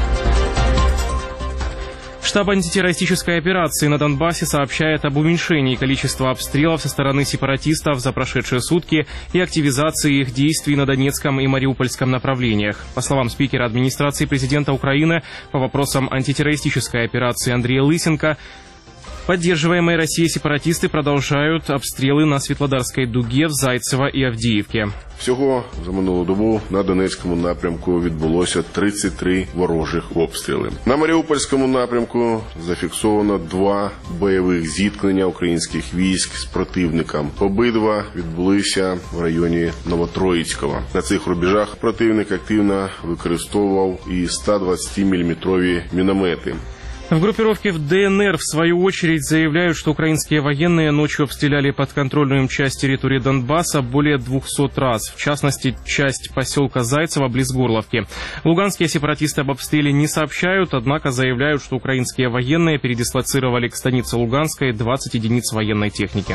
Штаб антитеррористической операции на Донбассе сообщает об уменьшении количества обстрелов со стороны сепаратистов за прошедшие сутки и активизации их действий на Донецком и Мариупольском направлениях. По словам спикера администрации президента Украины по вопросам антитеррористической операции Андрея Лысенко, поддерживаемые Россией сепаратисты продолжают обстрелы на Светлодарской дуге, в Зайцево и Авдеевке. Всього за минулу добу на Донецькому напрямку відбулося 33 ворожих обстріли. На Маріупольському напрямку зафіксовано 2 бойових зіткнення українських військ з противником. Обидва відбулися в районі Новотроїцького. На цих рубежах противник активно використовував і 120-мм міномети. В группировке в ДНР, в свою очередь, заявляют, что украинские военные ночью обстреляли подконтрольную им часть территории Донбасса более 200 раз. В частности, часть поселка Зайцево близ Горловки. Луганские сепаратисты об обстреле не сообщают, однако заявляют, что украинские военные передислоцировали к станице Луганской 20 единиц военной техники.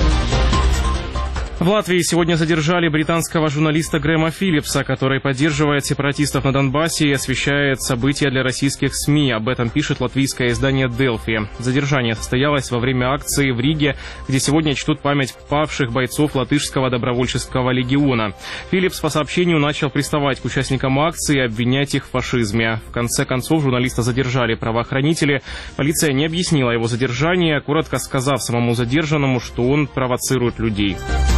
В Латвии сегодня задержали британского журналиста Грэма Филлипса, который поддерживает сепаратистов на Донбассе и освещает события для российских СМИ. Об этом пишет латвийское издание «Делфи». Задержание состоялось во время акции в Риге, где сегодня чтут память павших бойцов латышского добровольческого легиона. Филлипс по сообщению начал приставать к участникам акции и обвинять их в фашизме. В конце концов журналиста задержали правоохранители. Полиция не объяснила его задержание, коротко сказав самому задержанному, что он провоцирует людей.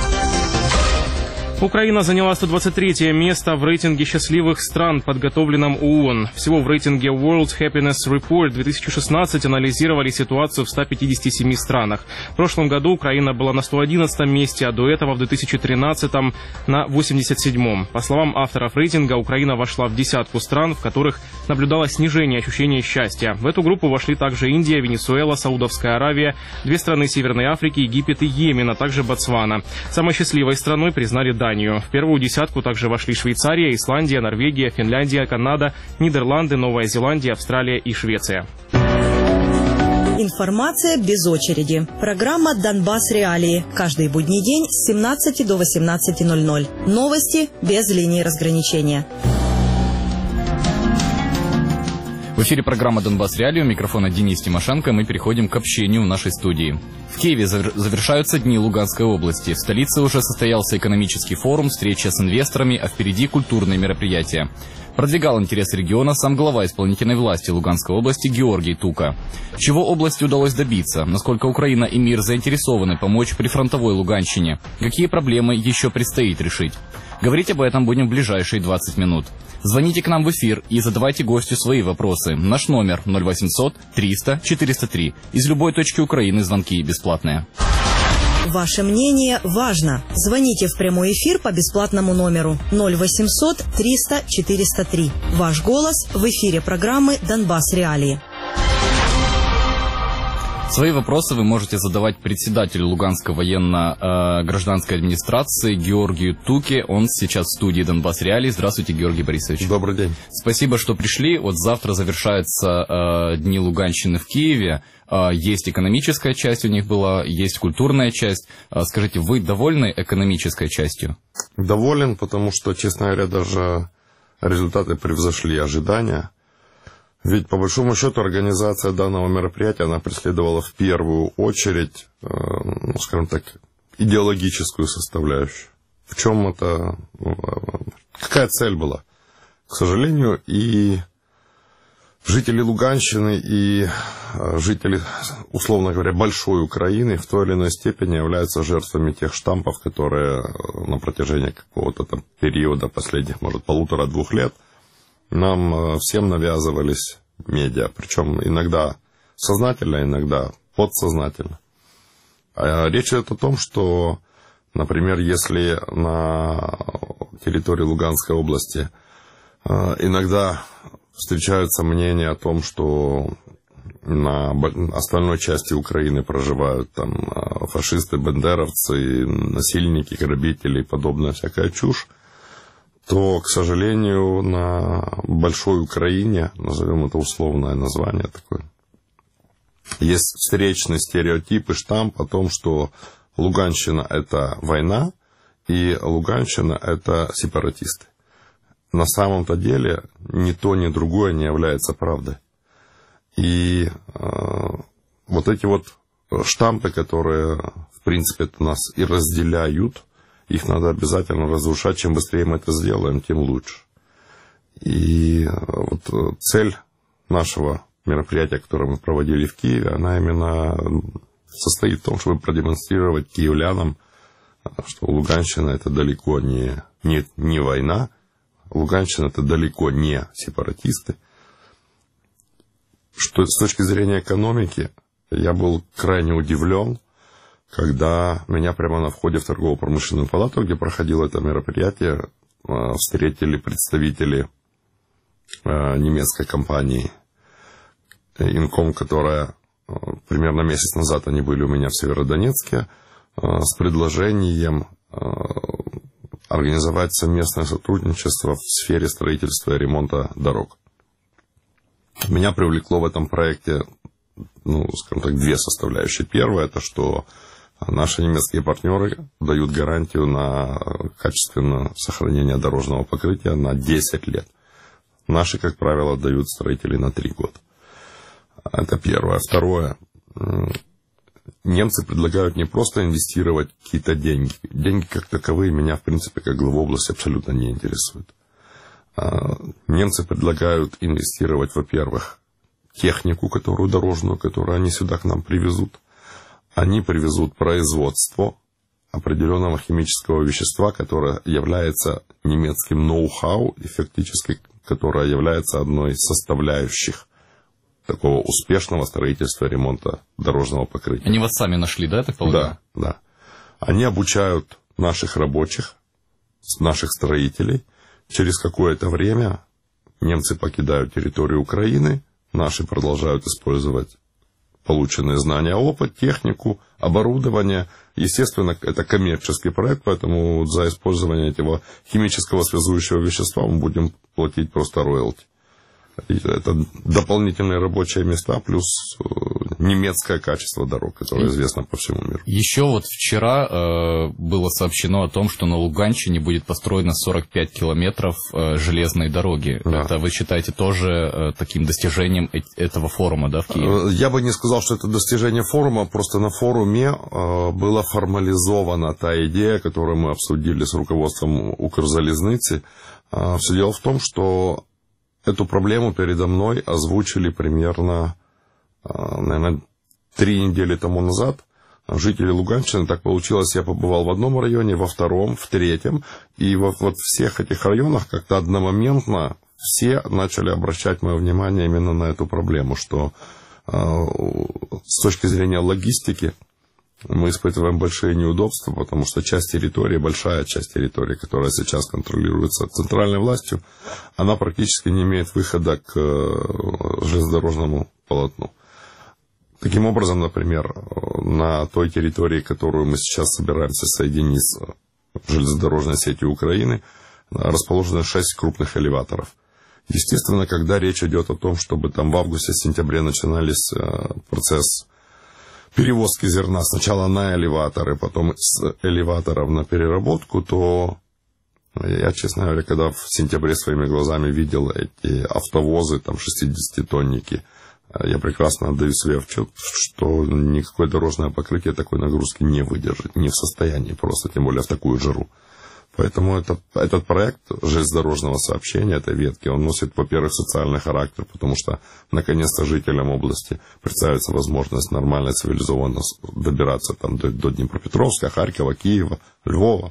Украина заняла 123-е место в рейтинге счастливых стран, подготовленном ООН. Всего в рейтинге World Happiness Report 2016 анализировали ситуацию в 157 странах. В прошлом году Украина была на 111-м месте, а до этого в 2013-м на 87-м. По словам авторов рейтинга, Украина вошла в десятку стран, в которых наблюдалось снижение ощущения счастья. В эту группу вошли также Индия, Венесуэла, Саудовская Аравия, 2 страны Северной Африки, Египет и Йемен, а также Ботсвана. Самой счастливой страной признали Данию. В первую десятку также вошли Швейцария, Исландия, Норвегия, Финляндия, Канада, Нидерланды, Новая Зеландия, Австралия и Швеция. Информация без очереди. Программа «Донбасс Реалии». Каждый будний день с 17 до 18:00. Новости без линии разграничения. В эфире программа «Донбасс Реалии», у микрофона Денис Тимошенко. Мы переходим к общению в нашей студии. В Киеве завершаются дни Луганской области. В столице уже состоялся экономический форум, встреча с инвесторами, а впереди культурные мероприятия. Продвигал интерес региона сам глава исполнительной власти Луганской области Георгий Тука. Чего области удалось добиться? Насколько Украина и мир заинтересованы помочь прифронтовой Луганщине? Какие проблемы еще предстоит решить? Говорить об этом будем в ближайшие 20 минут. Звоните к нам в эфир и задавайте гостю свои вопросы. Наш номер 0800 300 403. Из любой точки Украины звонки бесплатные. Ваше мнение важно. Звоните в прямой эфир по бесплатному номеру 0800 300 403. Ваш голос в эфире программы «Донбасс Реалии». Свои вопросы вы можете задавать председателю Луганской военно-гражданской администрации Георгию Туке. Он сейчас в студии «Донбасс Реалии». Здравствуйте, Георгий Борисович. Добрый день. Спасибо, что пришли. Вот завтра завершаются Дни Луганщины в Киеве. Есть экономическая часть у них была, есть культурная часть. Скажите, вы довольны экономической частью? Доволен, потому что, честно говоря, даже результаты превзошли ожидания. Ведь, по большому счету, организация данного мероприятия, она преследовала в первую очередь, скажем так, идеологическую составляющую. В чем это, какая цель была? К сожалению, и жители Луганщины, и жители, условно говоря, большой Украины в той или иной степени являются жертвами тех штампов, которые на протяжении какого-то там периода, последних, может, 1,5-2 лет, нам всем навязывались медиа, причем иногда сознательно, иногда подсознательно. Речь идет о том, что, например, если на территории Луганской области иногда встречаются мнения о том, что на остальной части Украины проживают там фашисты, бандеровцы, насильники, грабители и подобная всякая чушь, то, к сожалению, на большой Украине, назовем это условное название такое, есть встречный стереотип и штамп о том, что Луганщина – это война, и Луганщина – это сепаратисты. На самом-то деле ни то, ни другое не является правдой. И вот эти вот штампы, которые, в принципе, нас и разделяют, их надо обязательно разрушать. Чем быстрее мы это сделаем, тем лучше. И вот цель нашего мероприятия, которое мы проводили в Киеве, она именно состоит в том, чтобы продемонстрировать киевлянам, что Луганщина – это далеко не нет, не война. Луганщина — это далеко не сепаратисты. Что с точки зрения экономики, я был крайне удивлен, когда меня прямо на входе в торгово-промышленную палату, где проходило это мероприятие, встретили представители немецкой компании Инком, которая примерно месяц назад они были у меня в Северодонецке, с предложением организовать совместное сотрудничество в сфере строительства и ремонта дорог. Меня привлекло в этом проекте, скажем так, две составляющие. Первое — это что наши немецкие партнеры дают гарантию на качественное сохранение дорожного покрытия на 10 лет. Наши, как правило, дают строители на 3 года. Это первое. Второе. Немцы предлагают не просто инвестировать какие-то деньги. Деньги как таковые меня, в принципе, как главу области абсолютно не интересуют. Немцы предлагают инвестировать, во-первых, технику, дорожную, которую они сюда к нам привезут. Они привезут производство определенного химического вещества, которое является немецким ноу-хау, и фактически которое является одной из составляющих такого успешного строительства и ремонта дорожного покрытия. Они вас сами нашли, да, я так полагаю? Да. Они обучают наших рабочих, наших строителей. Через какое-то время немцы покидают территорию Украины, наши продолжают использовать полученные знания, опыт, технику, оборудование. Естественно, это коммерческий проект, поэтому за использование этого химического связующего вещества мы будем платить просто роялти. Это дополнительные рабочие места, плюс немецкое качество дорог, которое известно по всему миру. Еще вот вчера было сообщено о том, что на Луганщине будет построено 45 километров железной дороги. Да. Это вы считаете тоже таким достижением этого форума, да, в Киеве? Я бы не сказал, что это достижение форума, просто на форуме была формализована та идея, которую мы обсудили с руководством Укрзалезницы. Все дело в том, что эту проблему передо мной озвучили примерно, наверное, 3 недели тому назад. Жители Луганщины, так получилось, я побывал в одном районе, во втором, в третьем. И вот всех этих районах как-то одномоментно все начали обращать мое внимание именно на эту проблему, что с точки зрения логистики мы испытываем большие неудобства, потому что большая часть территории, которая сейчас контролируется центральной властью, она практически не имеет выхода к железнодорожному полотну. Таким образом, например, на той территории, которую мы сейчас собираемся соединить с железнодорожной сетью Украины, расположено 6 крупных элеваторов. Естественно, когда речь идет о том, чтобы там в августе-сентябре начинались процесс перевозки зерна сначала на элеваторы, потом с элеваторов на переработку, то я, честно говоря, когда в сентябре своими глазами видел эти автовозы, там 60-тонники, я прекрасно отдаю себе отчет, что никакое дорожное покрытие такой нагрузки не выдержит, не в состоянии просто, тем более в такую жару. Поэтому этот проект железнодорожного сообщения, этой ветки, он носит, во-первых, социальный характер, потому что, наконец-то, жителям области представится возможность нормально, цивилизованно добираться там, до Днепропетровска, Харькова, Киева, Львова,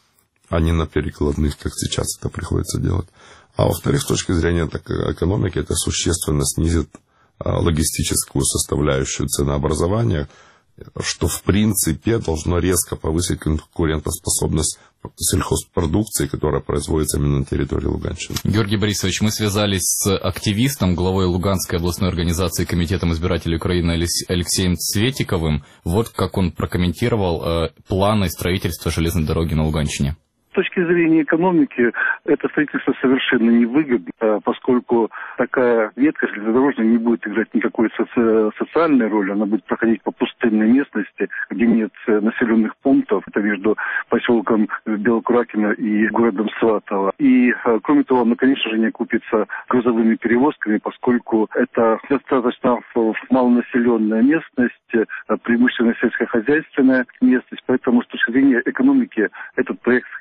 а не на перекладных, как сейчас это приходится делать. А во-вторых, с точки зрения экономики, это существенно снизит логистическую составляющую ценообразования, что в принципе должно резко повысить конкурентоспособность сельхозпродукции, которая производится именно на территории Луганщины. Георгий Борисович, мы связались с активистом, главой Луганской областной организации Комитетом избирателей Украины Алексеем Цветиковым. Вот как он прокомментировал планы строительства железной дороги на Луганщине. С точки зрения экономики это строительство совершенно невыгодно, поскольку такая ветка железнодорожная не будет играть никакой социальной роли, она будет проходить по пустынной местности, где нет населенных пунктов, это между поселком Белокуракино и городом Сватово. И, кроме того, она, конечно же, не окупится грузовыми перевозками, поскольку это достаточно малонаселенная местность, преимущественно сельскохозяйственная местность, поэтому с точки зрения экономики этот проект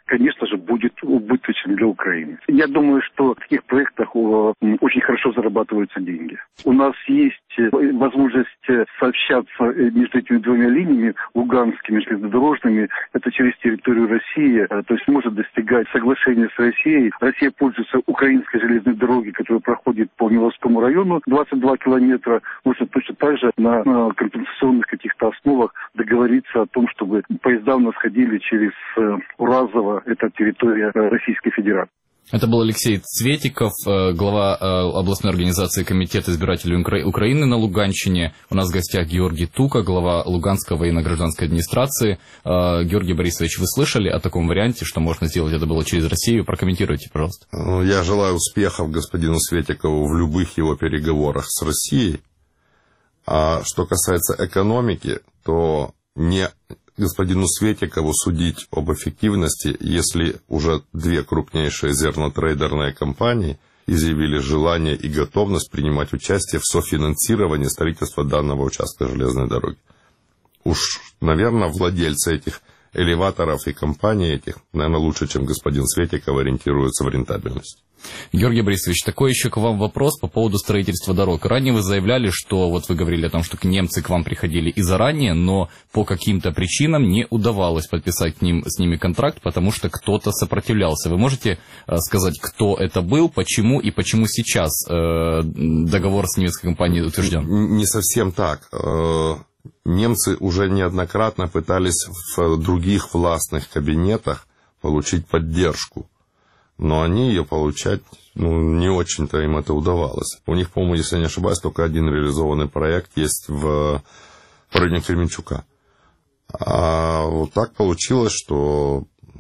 конечно же, будет убыточен для Украины. Я думаю, что в таких проектах очень хорошо зарабатываются деньги. У нас есть возможность сообщаться между этими двумя линиями, луганскими железнодорожными, это через территорию России, то есть может достигать соглашения с Россией. Россия пользуется украинской железной дорогой, которая проходит по Миловскому району, 22 километра. Можно точно так же на компенсационных каких-то основах договориться о том, чтобы поезда у нас ходили через Уразово, это территория Российской Федерации. Это был Алексей Цветиков, глава областной организации Комитета избирателей Украины на Луганщине. У нас в гостях Георгий Тука, глава Луганской военно-гражданской администрации. Георгий Борисович, вы слышали о таком варианте, что можно сделать это было через Россию? Прокомментируйте, пожалуйста. Я желаю успехов господину Светикову в любых его переговорах с Россией. А что касается экономики, то не господину Светикову судить об эффективности, если уже две крупнейшие зернотрейдерные компании изъявили желание и готовность принимать участие в софинансировании строительства данного участка железной дороги. Уж, наверное, владельцы этих элеваторов и компаний этих, наверное, лучше, чем господин Светиков, ориентируются в рентабельность. Георгий Борисович, такой еще к вам вопрос по поводу строительства дорог. Ранее вы заявляли, что вот вы говорили о том, что немцы к вам приходили и заранее, но по каким-то причинам не удавалось подписать с ними контракт, потому что кто-то сопротивлялся. Вы можете сказать, кто это был, почему и почему сейчас договор с немецкой компанией утвержден? Не совсем так. Немцы уже неоднократно пытались в других властных кабинетах получить поддержку. Но они ее получать, не очень-то им это удавалось. У них, по-моему, если я не ошибаюсь, только один реализованный проект есть в районе Кременчука. А вот так получилось, что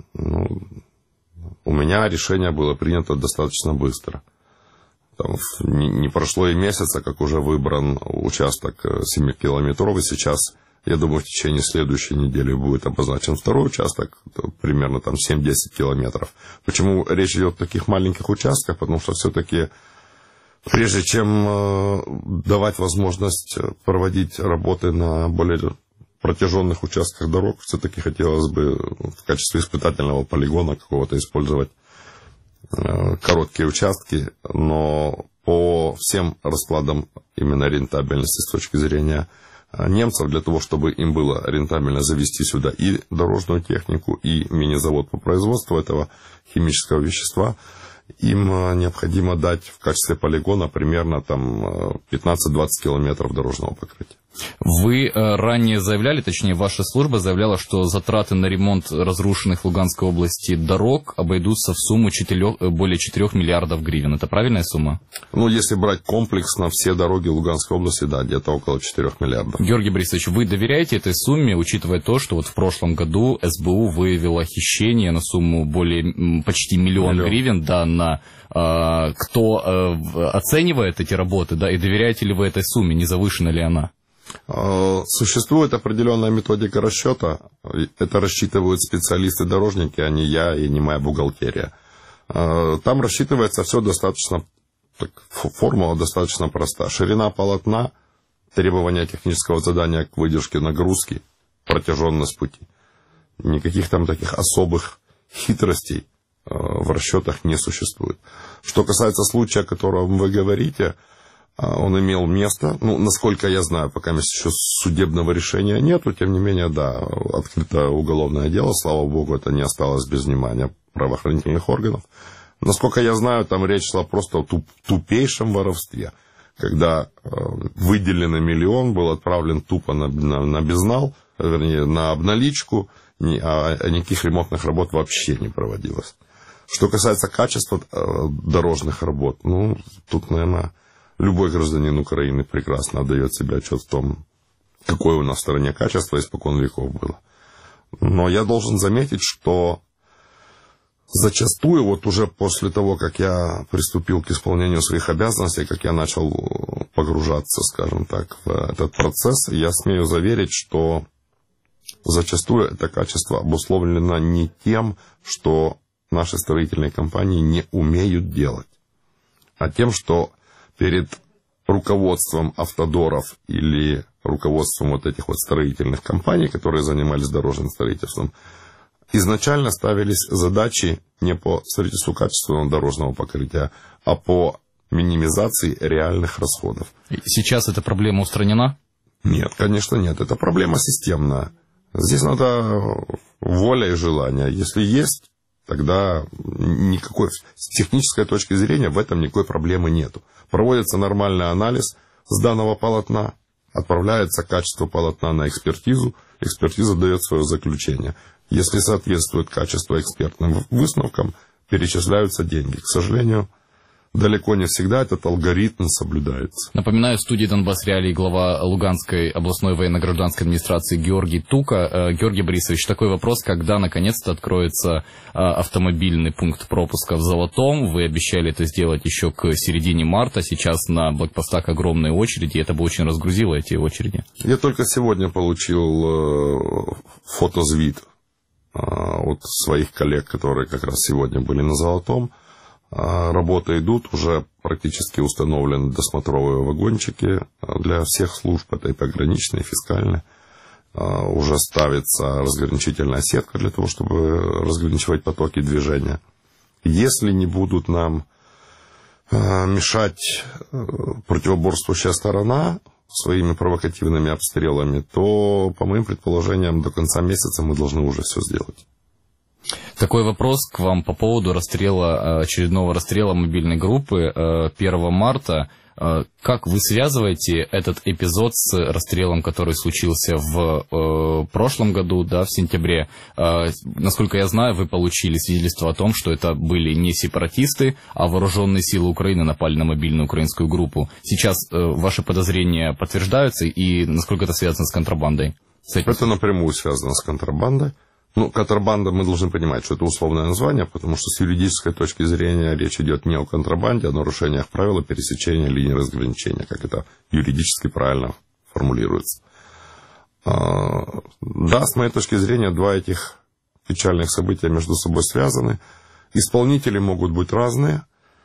у меня решение было принято достаточно быстро. Там не прошло и месяца, как уже выбран участок 7-километровый. Сейчас, я думаю, в течение следующей недели будет обозначен второй участок, примерно там 7-10 километров. Почему речь идет о таких маленьких участках? Потому что все-таки, прежде чем давать возможность проводить работы на более протяженных участках дорог, все-таки хотелось бы в качестве испытательного полигона какого-то использовать короткие участки, но по всем раскладам именно рентабельности с точки зрения немцев, для того, чтобы им было рентабельно завести сюда и дорожную технику, и мини-завод по производству этого химического вещества, им необходимо дать в качестве полигона примерно там 15-20 километров дорожного покрытия. Вы ранее заявляли, точнее, ваша служба заявляла, что затраты на ремонт разрушенных в Луганской области дорог обойдутся в сумму более 4 миллиардов гривен. Это правильная сумма? Если брать комплексно все дороги Луганской области, да, где-то около 4 миллиардов. Георгий Борисович, вы доверяете этой сумме, учитывая то, что вот в прошлом году СБУ выявило хищение на сумму почти миллион гривен, да, на кто оценивает эти работы, да, и доверяете ли вы этой сумме, не завышена ли она? Существует определенная методика расчета. Это рассчитывают специалисты-дорожники, а не я и не моя бухгалтерия. Там рассчитывается все достаточно, формула достаточно проста. Ширина полотна, требования технического задания к выдержке нагрузки, протяженность пути. Никаких там таких особых хитростей в расчетах не существует. Что касается случая, о котором вы говорите, он имел место, насколько я знаю, пока еще судебного решения нету, тем не менее, да, открыто уголовное дело, слава богу, это не осталось без внимания правоохранительных органов. Насколько я знаю, там речь шла просто о тупейшем воровстве, когда выделенный миллион был отправлен тупо на безнал, вернее, на обналичку, а никаких ремонтных работ вообще не проводилось. Что касается качества дорожных работ, тут, наверное, любой гражданин Украины прекрасно отдает себе отчет в том, какое у нас в стране качество испокон веков было. Но я должен заметить, что зачастую, вот уже после того, как я приступил к исполнению своих обязанностей, как я начал погружаться, скажем так, в этот процесс, я смею заверить, что зачастую это качество обусловлено не тем, что наши строительные компании не умеют делать, а тем, что перед руководством автодоров или руководством вот этих вот строительных компаний, которые занимались дорожным строительством, изначально ставились задачи не по строительству качественного дорожного покрытия, а по минимизации реальных расходов. Сейчас эта проблема устранена? Нет, конечно, нет. Это проблема системная. Здесь надо воля и желание. Если есть, тогда никакой, с технической точки зрения в этом никакой проблемы нету. Проводится нормальный анализ с данного полотна, отправляется качество полотна на экспертизу, экспертиза дает свое заключение. Если соответствует качество экспертным высновкам, перечисляются деньги. К сожалению, далеко не всегда этот алгоритм соблюдается. Напоминаю, в студии «Донбасс Реалии» глава Луганской областной военно-гражданской администрации Георгий Тука. Георгий Борисович, такой вопрос, когда наконец-то откроется автомобильный пункт пропуска в Золотом? Вы обещали это сделать еще к середине марта. Сейчас на блокпостах огромные очереди, и это бы очень разгрузило эти очереди. Я только сегодня получил фотозвит от своих коллег, которые как раз сегодня были на Золотом. Работы идут, уже практически установлены досмотровые вагончики для всех служб, это и пограничные, и фискальные. Уже ставится разграничительная сетка для того, чтобы разграничивать потоки движения. Если не будут нам мешать противоборствующая сторона своими провокативными обстрелами, то, по моим предположениям, до конца месяца мы должны уже все сделать. Такой вопрос к вам по поводу очередного расстрела мобильной группы 1 марта. Как вы связываете этот эпизод с расстрелом, который случился в прошлом году, да, в сентябре? Насколько я знаю, вы получили свидетельство о том, что это были не сепаратисты, а вооруженные силы Украины напали на мобильную украинскую группу. Сейчас ваши подозрения подтверждаются, и насколько это связано с контрабандой? Это напрямую связано с контрабандой. Ну, контрабанда, мы должны понимать, что это условное название, потому что с юридической точки зрения речь идет не о контрабанде, а о нарушениях правил пересечения линии разграничения, как это юридически правильно формулируется. Да, с моей точки зрения, два этих печальных события между собой связаны. Исполнители могут быть разные.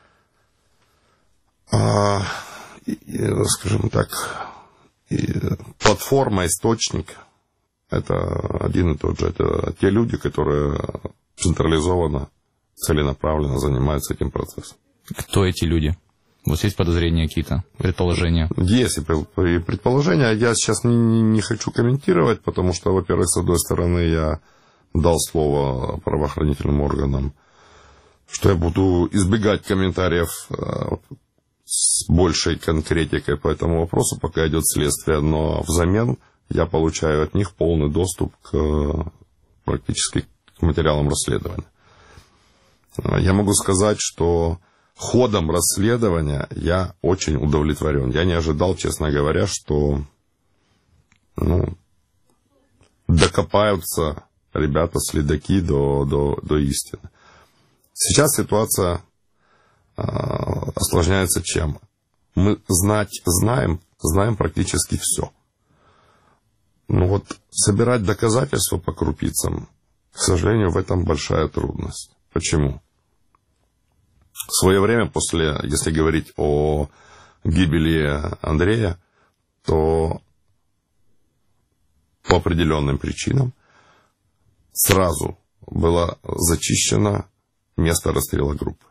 Скажем так, платформа, источник – это один и тот же. Это те люди, которые централизованно, целенаправленно занимаются этим процессом. Кто эти люди? У вас есть подозрения какие-то, предположения? Есть и предположения. Я сейчас не хочу комментировать, потому что, во-первых, с одной стороны, я дал слово правоохранительным органам, что я буду избегать комментариев с большей конкретикой по этому вопросу, пока идет следствие, но взамен я получаю от них полный доступ практически к материалам расследования. Я могу сказать, что ходом расследования я очень удовлетворен. Я не ожидал, честно говоря, что докопаются ребята-следаки до истины. Сейчас ситуация осложняется чем? Мы знаем практически все. Но вот собирать доказательства по крупицам, к сожалению, в этом большая трудность. Почему? В свое время, если говорить о гибели Андрея, то по определенным причинам сразу было зачищено место расстрела группы.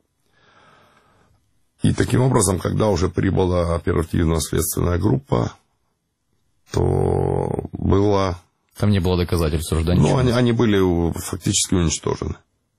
И таким образом, когда уже прибыла оперативно-следственная группа, то было... Там не было доказательств, да? Ну, они были фактически уничтожены.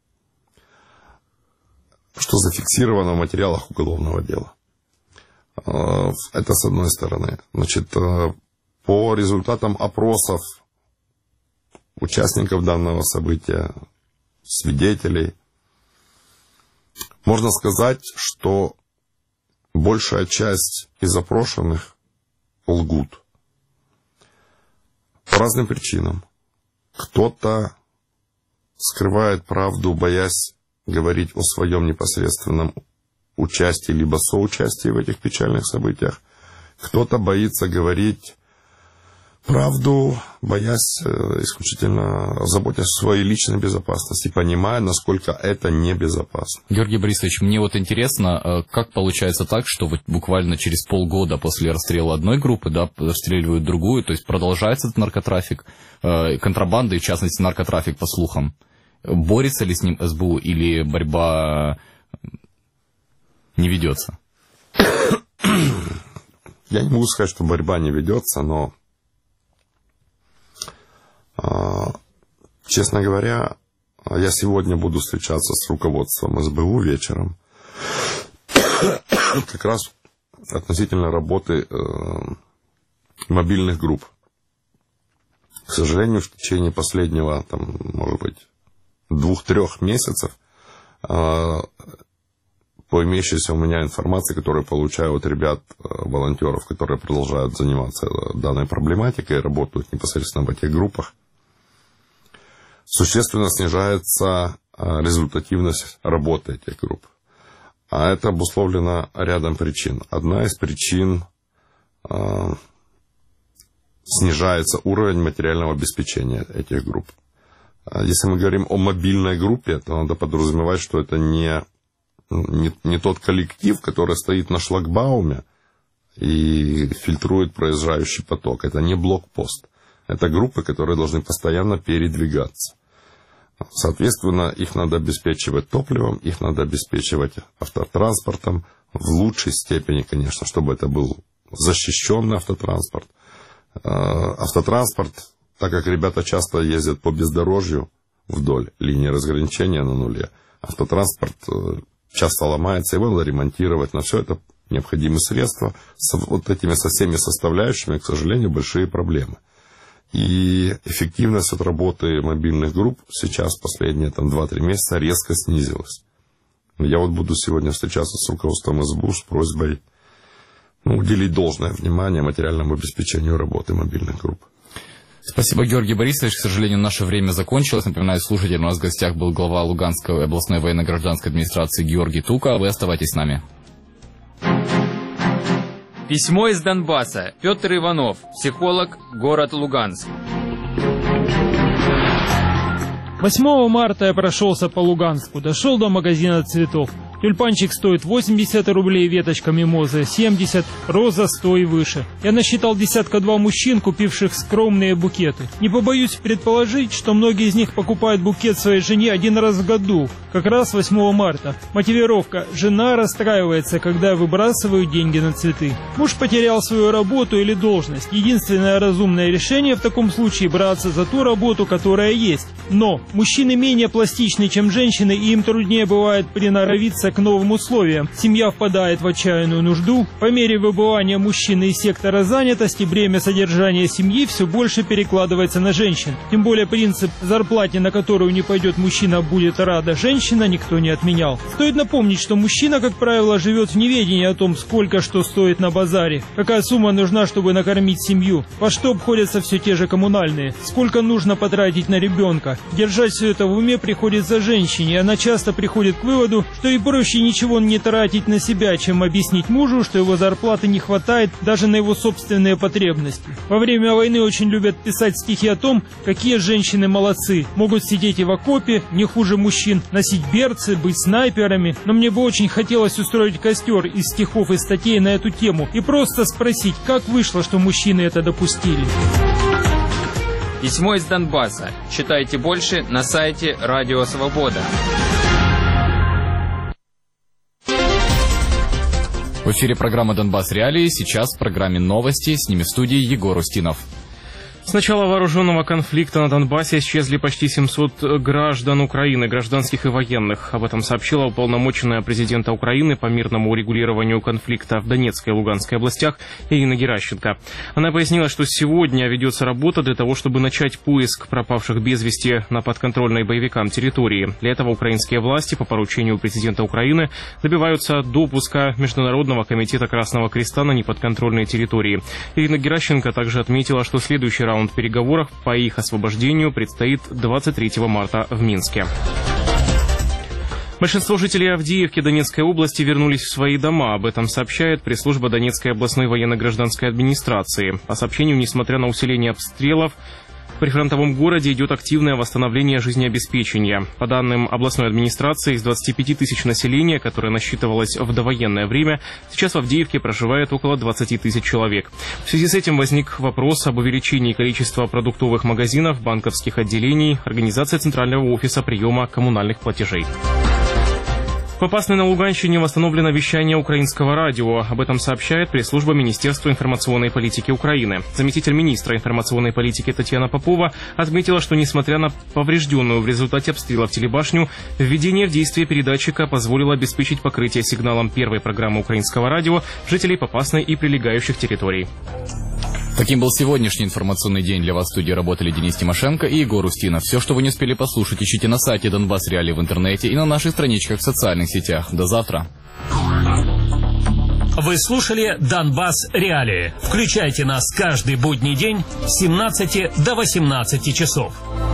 Что зафиксировано в материалах уголовного дела. Это с одной стороны. Значит, по результатам опросов участников данного события, свидетелей, можно сказать, что большая часть из опрошенных лгут. По разным причинам. Кто-то скрывает правду, боясь говорить о своем непосредственном участии либо соучастии в этих печальных событиях. Кто-то боится говорить правду, боясь исключительно, заботясь о своей личной безопасности, понимая, насколько это небезопасно. Георгий Борисович, мне вот интересно, как получается так, что вот буквально через полгода после расстрела одной группы, да, расстреливают другую, то есть продолжается этот наркотрафик, контрабанда и, в частности, наркотрафик, по слухам. Борется ли с ним СБУ или борьба не ведется? Я не могу сказать, что борьба не ведется, но, честно говоря, я сегодня буду встречаться с руководством СБУ вечером, как раз относительно работы мобильных групп. К сожалению, в течение последнего, там, может быть, 2-3 месяцев, по имеющейся у меня информации, которую получаю от ребят, волонтеров, которые продолжают заниматься данной проблематикой, работают непосредственно в этих группах, существенно снижается результативность работы этих групп. А это обусловлено рядом причин. Одна из причин – снижается уровень материального обеспечения этих групп. Если мы говорим о мобильной группе, то надо подразумевать, что это не тот коллектив, который стоит на шлагбауме и фильтрует проезжающий поток. Это не блокпост. Это группы, которые должны постоянно передвигаться. Соответственно, их надо обеспечивать топливом, их надо обеспечивать автотранспортом в лучшей степени, конечно, чтобы это был защищенный автотранспорт. Автотранспорт, так как ребята часто ездят по бездорожью вдоль линии разграничения на нуле, автотранспорт часто ломается, его надо ремонтировать, на все это необходимы средства. С вот этими со всеми составляющими, к сожалению, большие проблемы. И эффективность от работы мобильных групп сейчас, последние 2-3 месяца, резко снизилась. Я вот буду сегодня встречаться с руководством СБУ с просьбой уделить должное внимание материальному обеспечению работы мобильных групп. Спасибо, Георгий Борисович. К сожалению, наше время закончилось. Напоминаю слушателям, у нас в гостях был глава Луганской областной военно-гражданской администрации Георгий Тука. Вы оставайтесь с нами. Письмо из Донбасса. Петр Иванов, психолог, город Луганск. 8 марта я прошелся по Луганску, дошел до магазина цветов. Тюльпанчик стоит 80 рублей, веточка мимозы 70, роза 100 и выше. Я насчитал 12 мужчин, купивших скромные букеты. Не побоюсь предположить, что многие из них покупают букет своей жене один раз в году, как раз 8 марта. Мотивировка: жена расстраивается, когда я выбрасываю деньги на цветы. Муж потерял свою работу или должность. Единственное разумное решение в таком случае — браться за ту работу, которая есть. Но мужчины менее пластичны, чем женщины, и им труднее бывает приноровиться к новым условиям. Семья впадает в отчаянную нужду. По мере выбывания мужчины из сектора занятости бремя содержания семьи все больше перекладывается на женщин. Тем более принцип «зарплате, на которую не пойдет мужчина, будет рада женщина» никто не отменял. Стоит напомнить, что мужчина, как правило, живет в неведении о том, сколько что стоит на базаре, какая сумма нужна, чтобы накормить семью, во что обходятся все те же коммунальные, сколько нужно потратить на ребенка. Держать все это в уме приходится женщине, и она часто приходит к выводу, что и проще ничего не тратить на себя, чем объяснить мужу, что его зарплаты не хватает даже на его собственные потребности. Во время войны очень любят писать стихи о том, какие женщины молодцы. Могут сидеть и в окопе, не хуже мужчин, носить берцы, быть снайперами. Но мне бы очень хотелось устроить костер из стихов и статей на эту тему и просто спросить, как вышло, что мужчины это допустили. Письмо из Донбасса. Читайте больше на сайте Радио Свобода. В эфире программа «Донбасс Реалии». Сейчас в программе «Новости». С ними в студии Егор Устинов. С начала вооруженного конфликта на Донбассе исчезли почти 700 граждан Украины, гражданских и военных. Об этом сообщила уполномоченная президента Украины по мирному урегулированию конфликта в Донецкой и Луганской областях Ирина Геращенко. Она пояснила, что сегодня ведется работа для того, чтобы начать поиск пропавших без вести на подконтрольной боевикам территории. Для этого украинские власти по поручению президента Украины добиваются допуска Международного комитета Красного Креста на неподконтрольные территории. Ирина Геращенко также отметила, что следующий раунд переговоров по их освобождению предстоит 23 марта в Минске. Большинство жителей Авдеевки Донецкой области вернулись в свои дома. Об этом сообщает пресс-служба Донецкой областной военно-гражданской администрации. По сообщению, несмотря на усиление обстрелов, в прифронтовом городе идет активное восстановление жизнеобеспечения. По данным областной администрации, из 25 тысяч населения, которое насчитывалось в довоенное время, сейчас в Авдеевке проживает около 20 тысяч человек. В связи с этим возник вопрос об увеличении количества продуктовых магазинов, банковских отделений, организации центрального офиса приема коммунальных платежей. В Попасной на Луганщине восстановлено вещание украинского радио. Об этом сообщает пресс-служба Министерства информационной политики Украины. Заместитель министра информационной политики Татьяна Попова отметила, что несмотря на поврежденную в результате обстрелов телебашню, введение в действие передатчика позволило обеспечить покрытие сигналом первой программы украинского радио жителей Попасной и прилегающих территорий. Таким был сегодняшний информационный день. Для вас в студии работали Денис Тимошенко и Егор Устинов. Все, что вы не успели послушать, ищите на сайте Донбасс Реалии в интернете и на наших страничках в социальных сетях. До завтра. Вы слушали Донбасс Реалии. Включайте нас каждый будний день с 17 до 18 часов.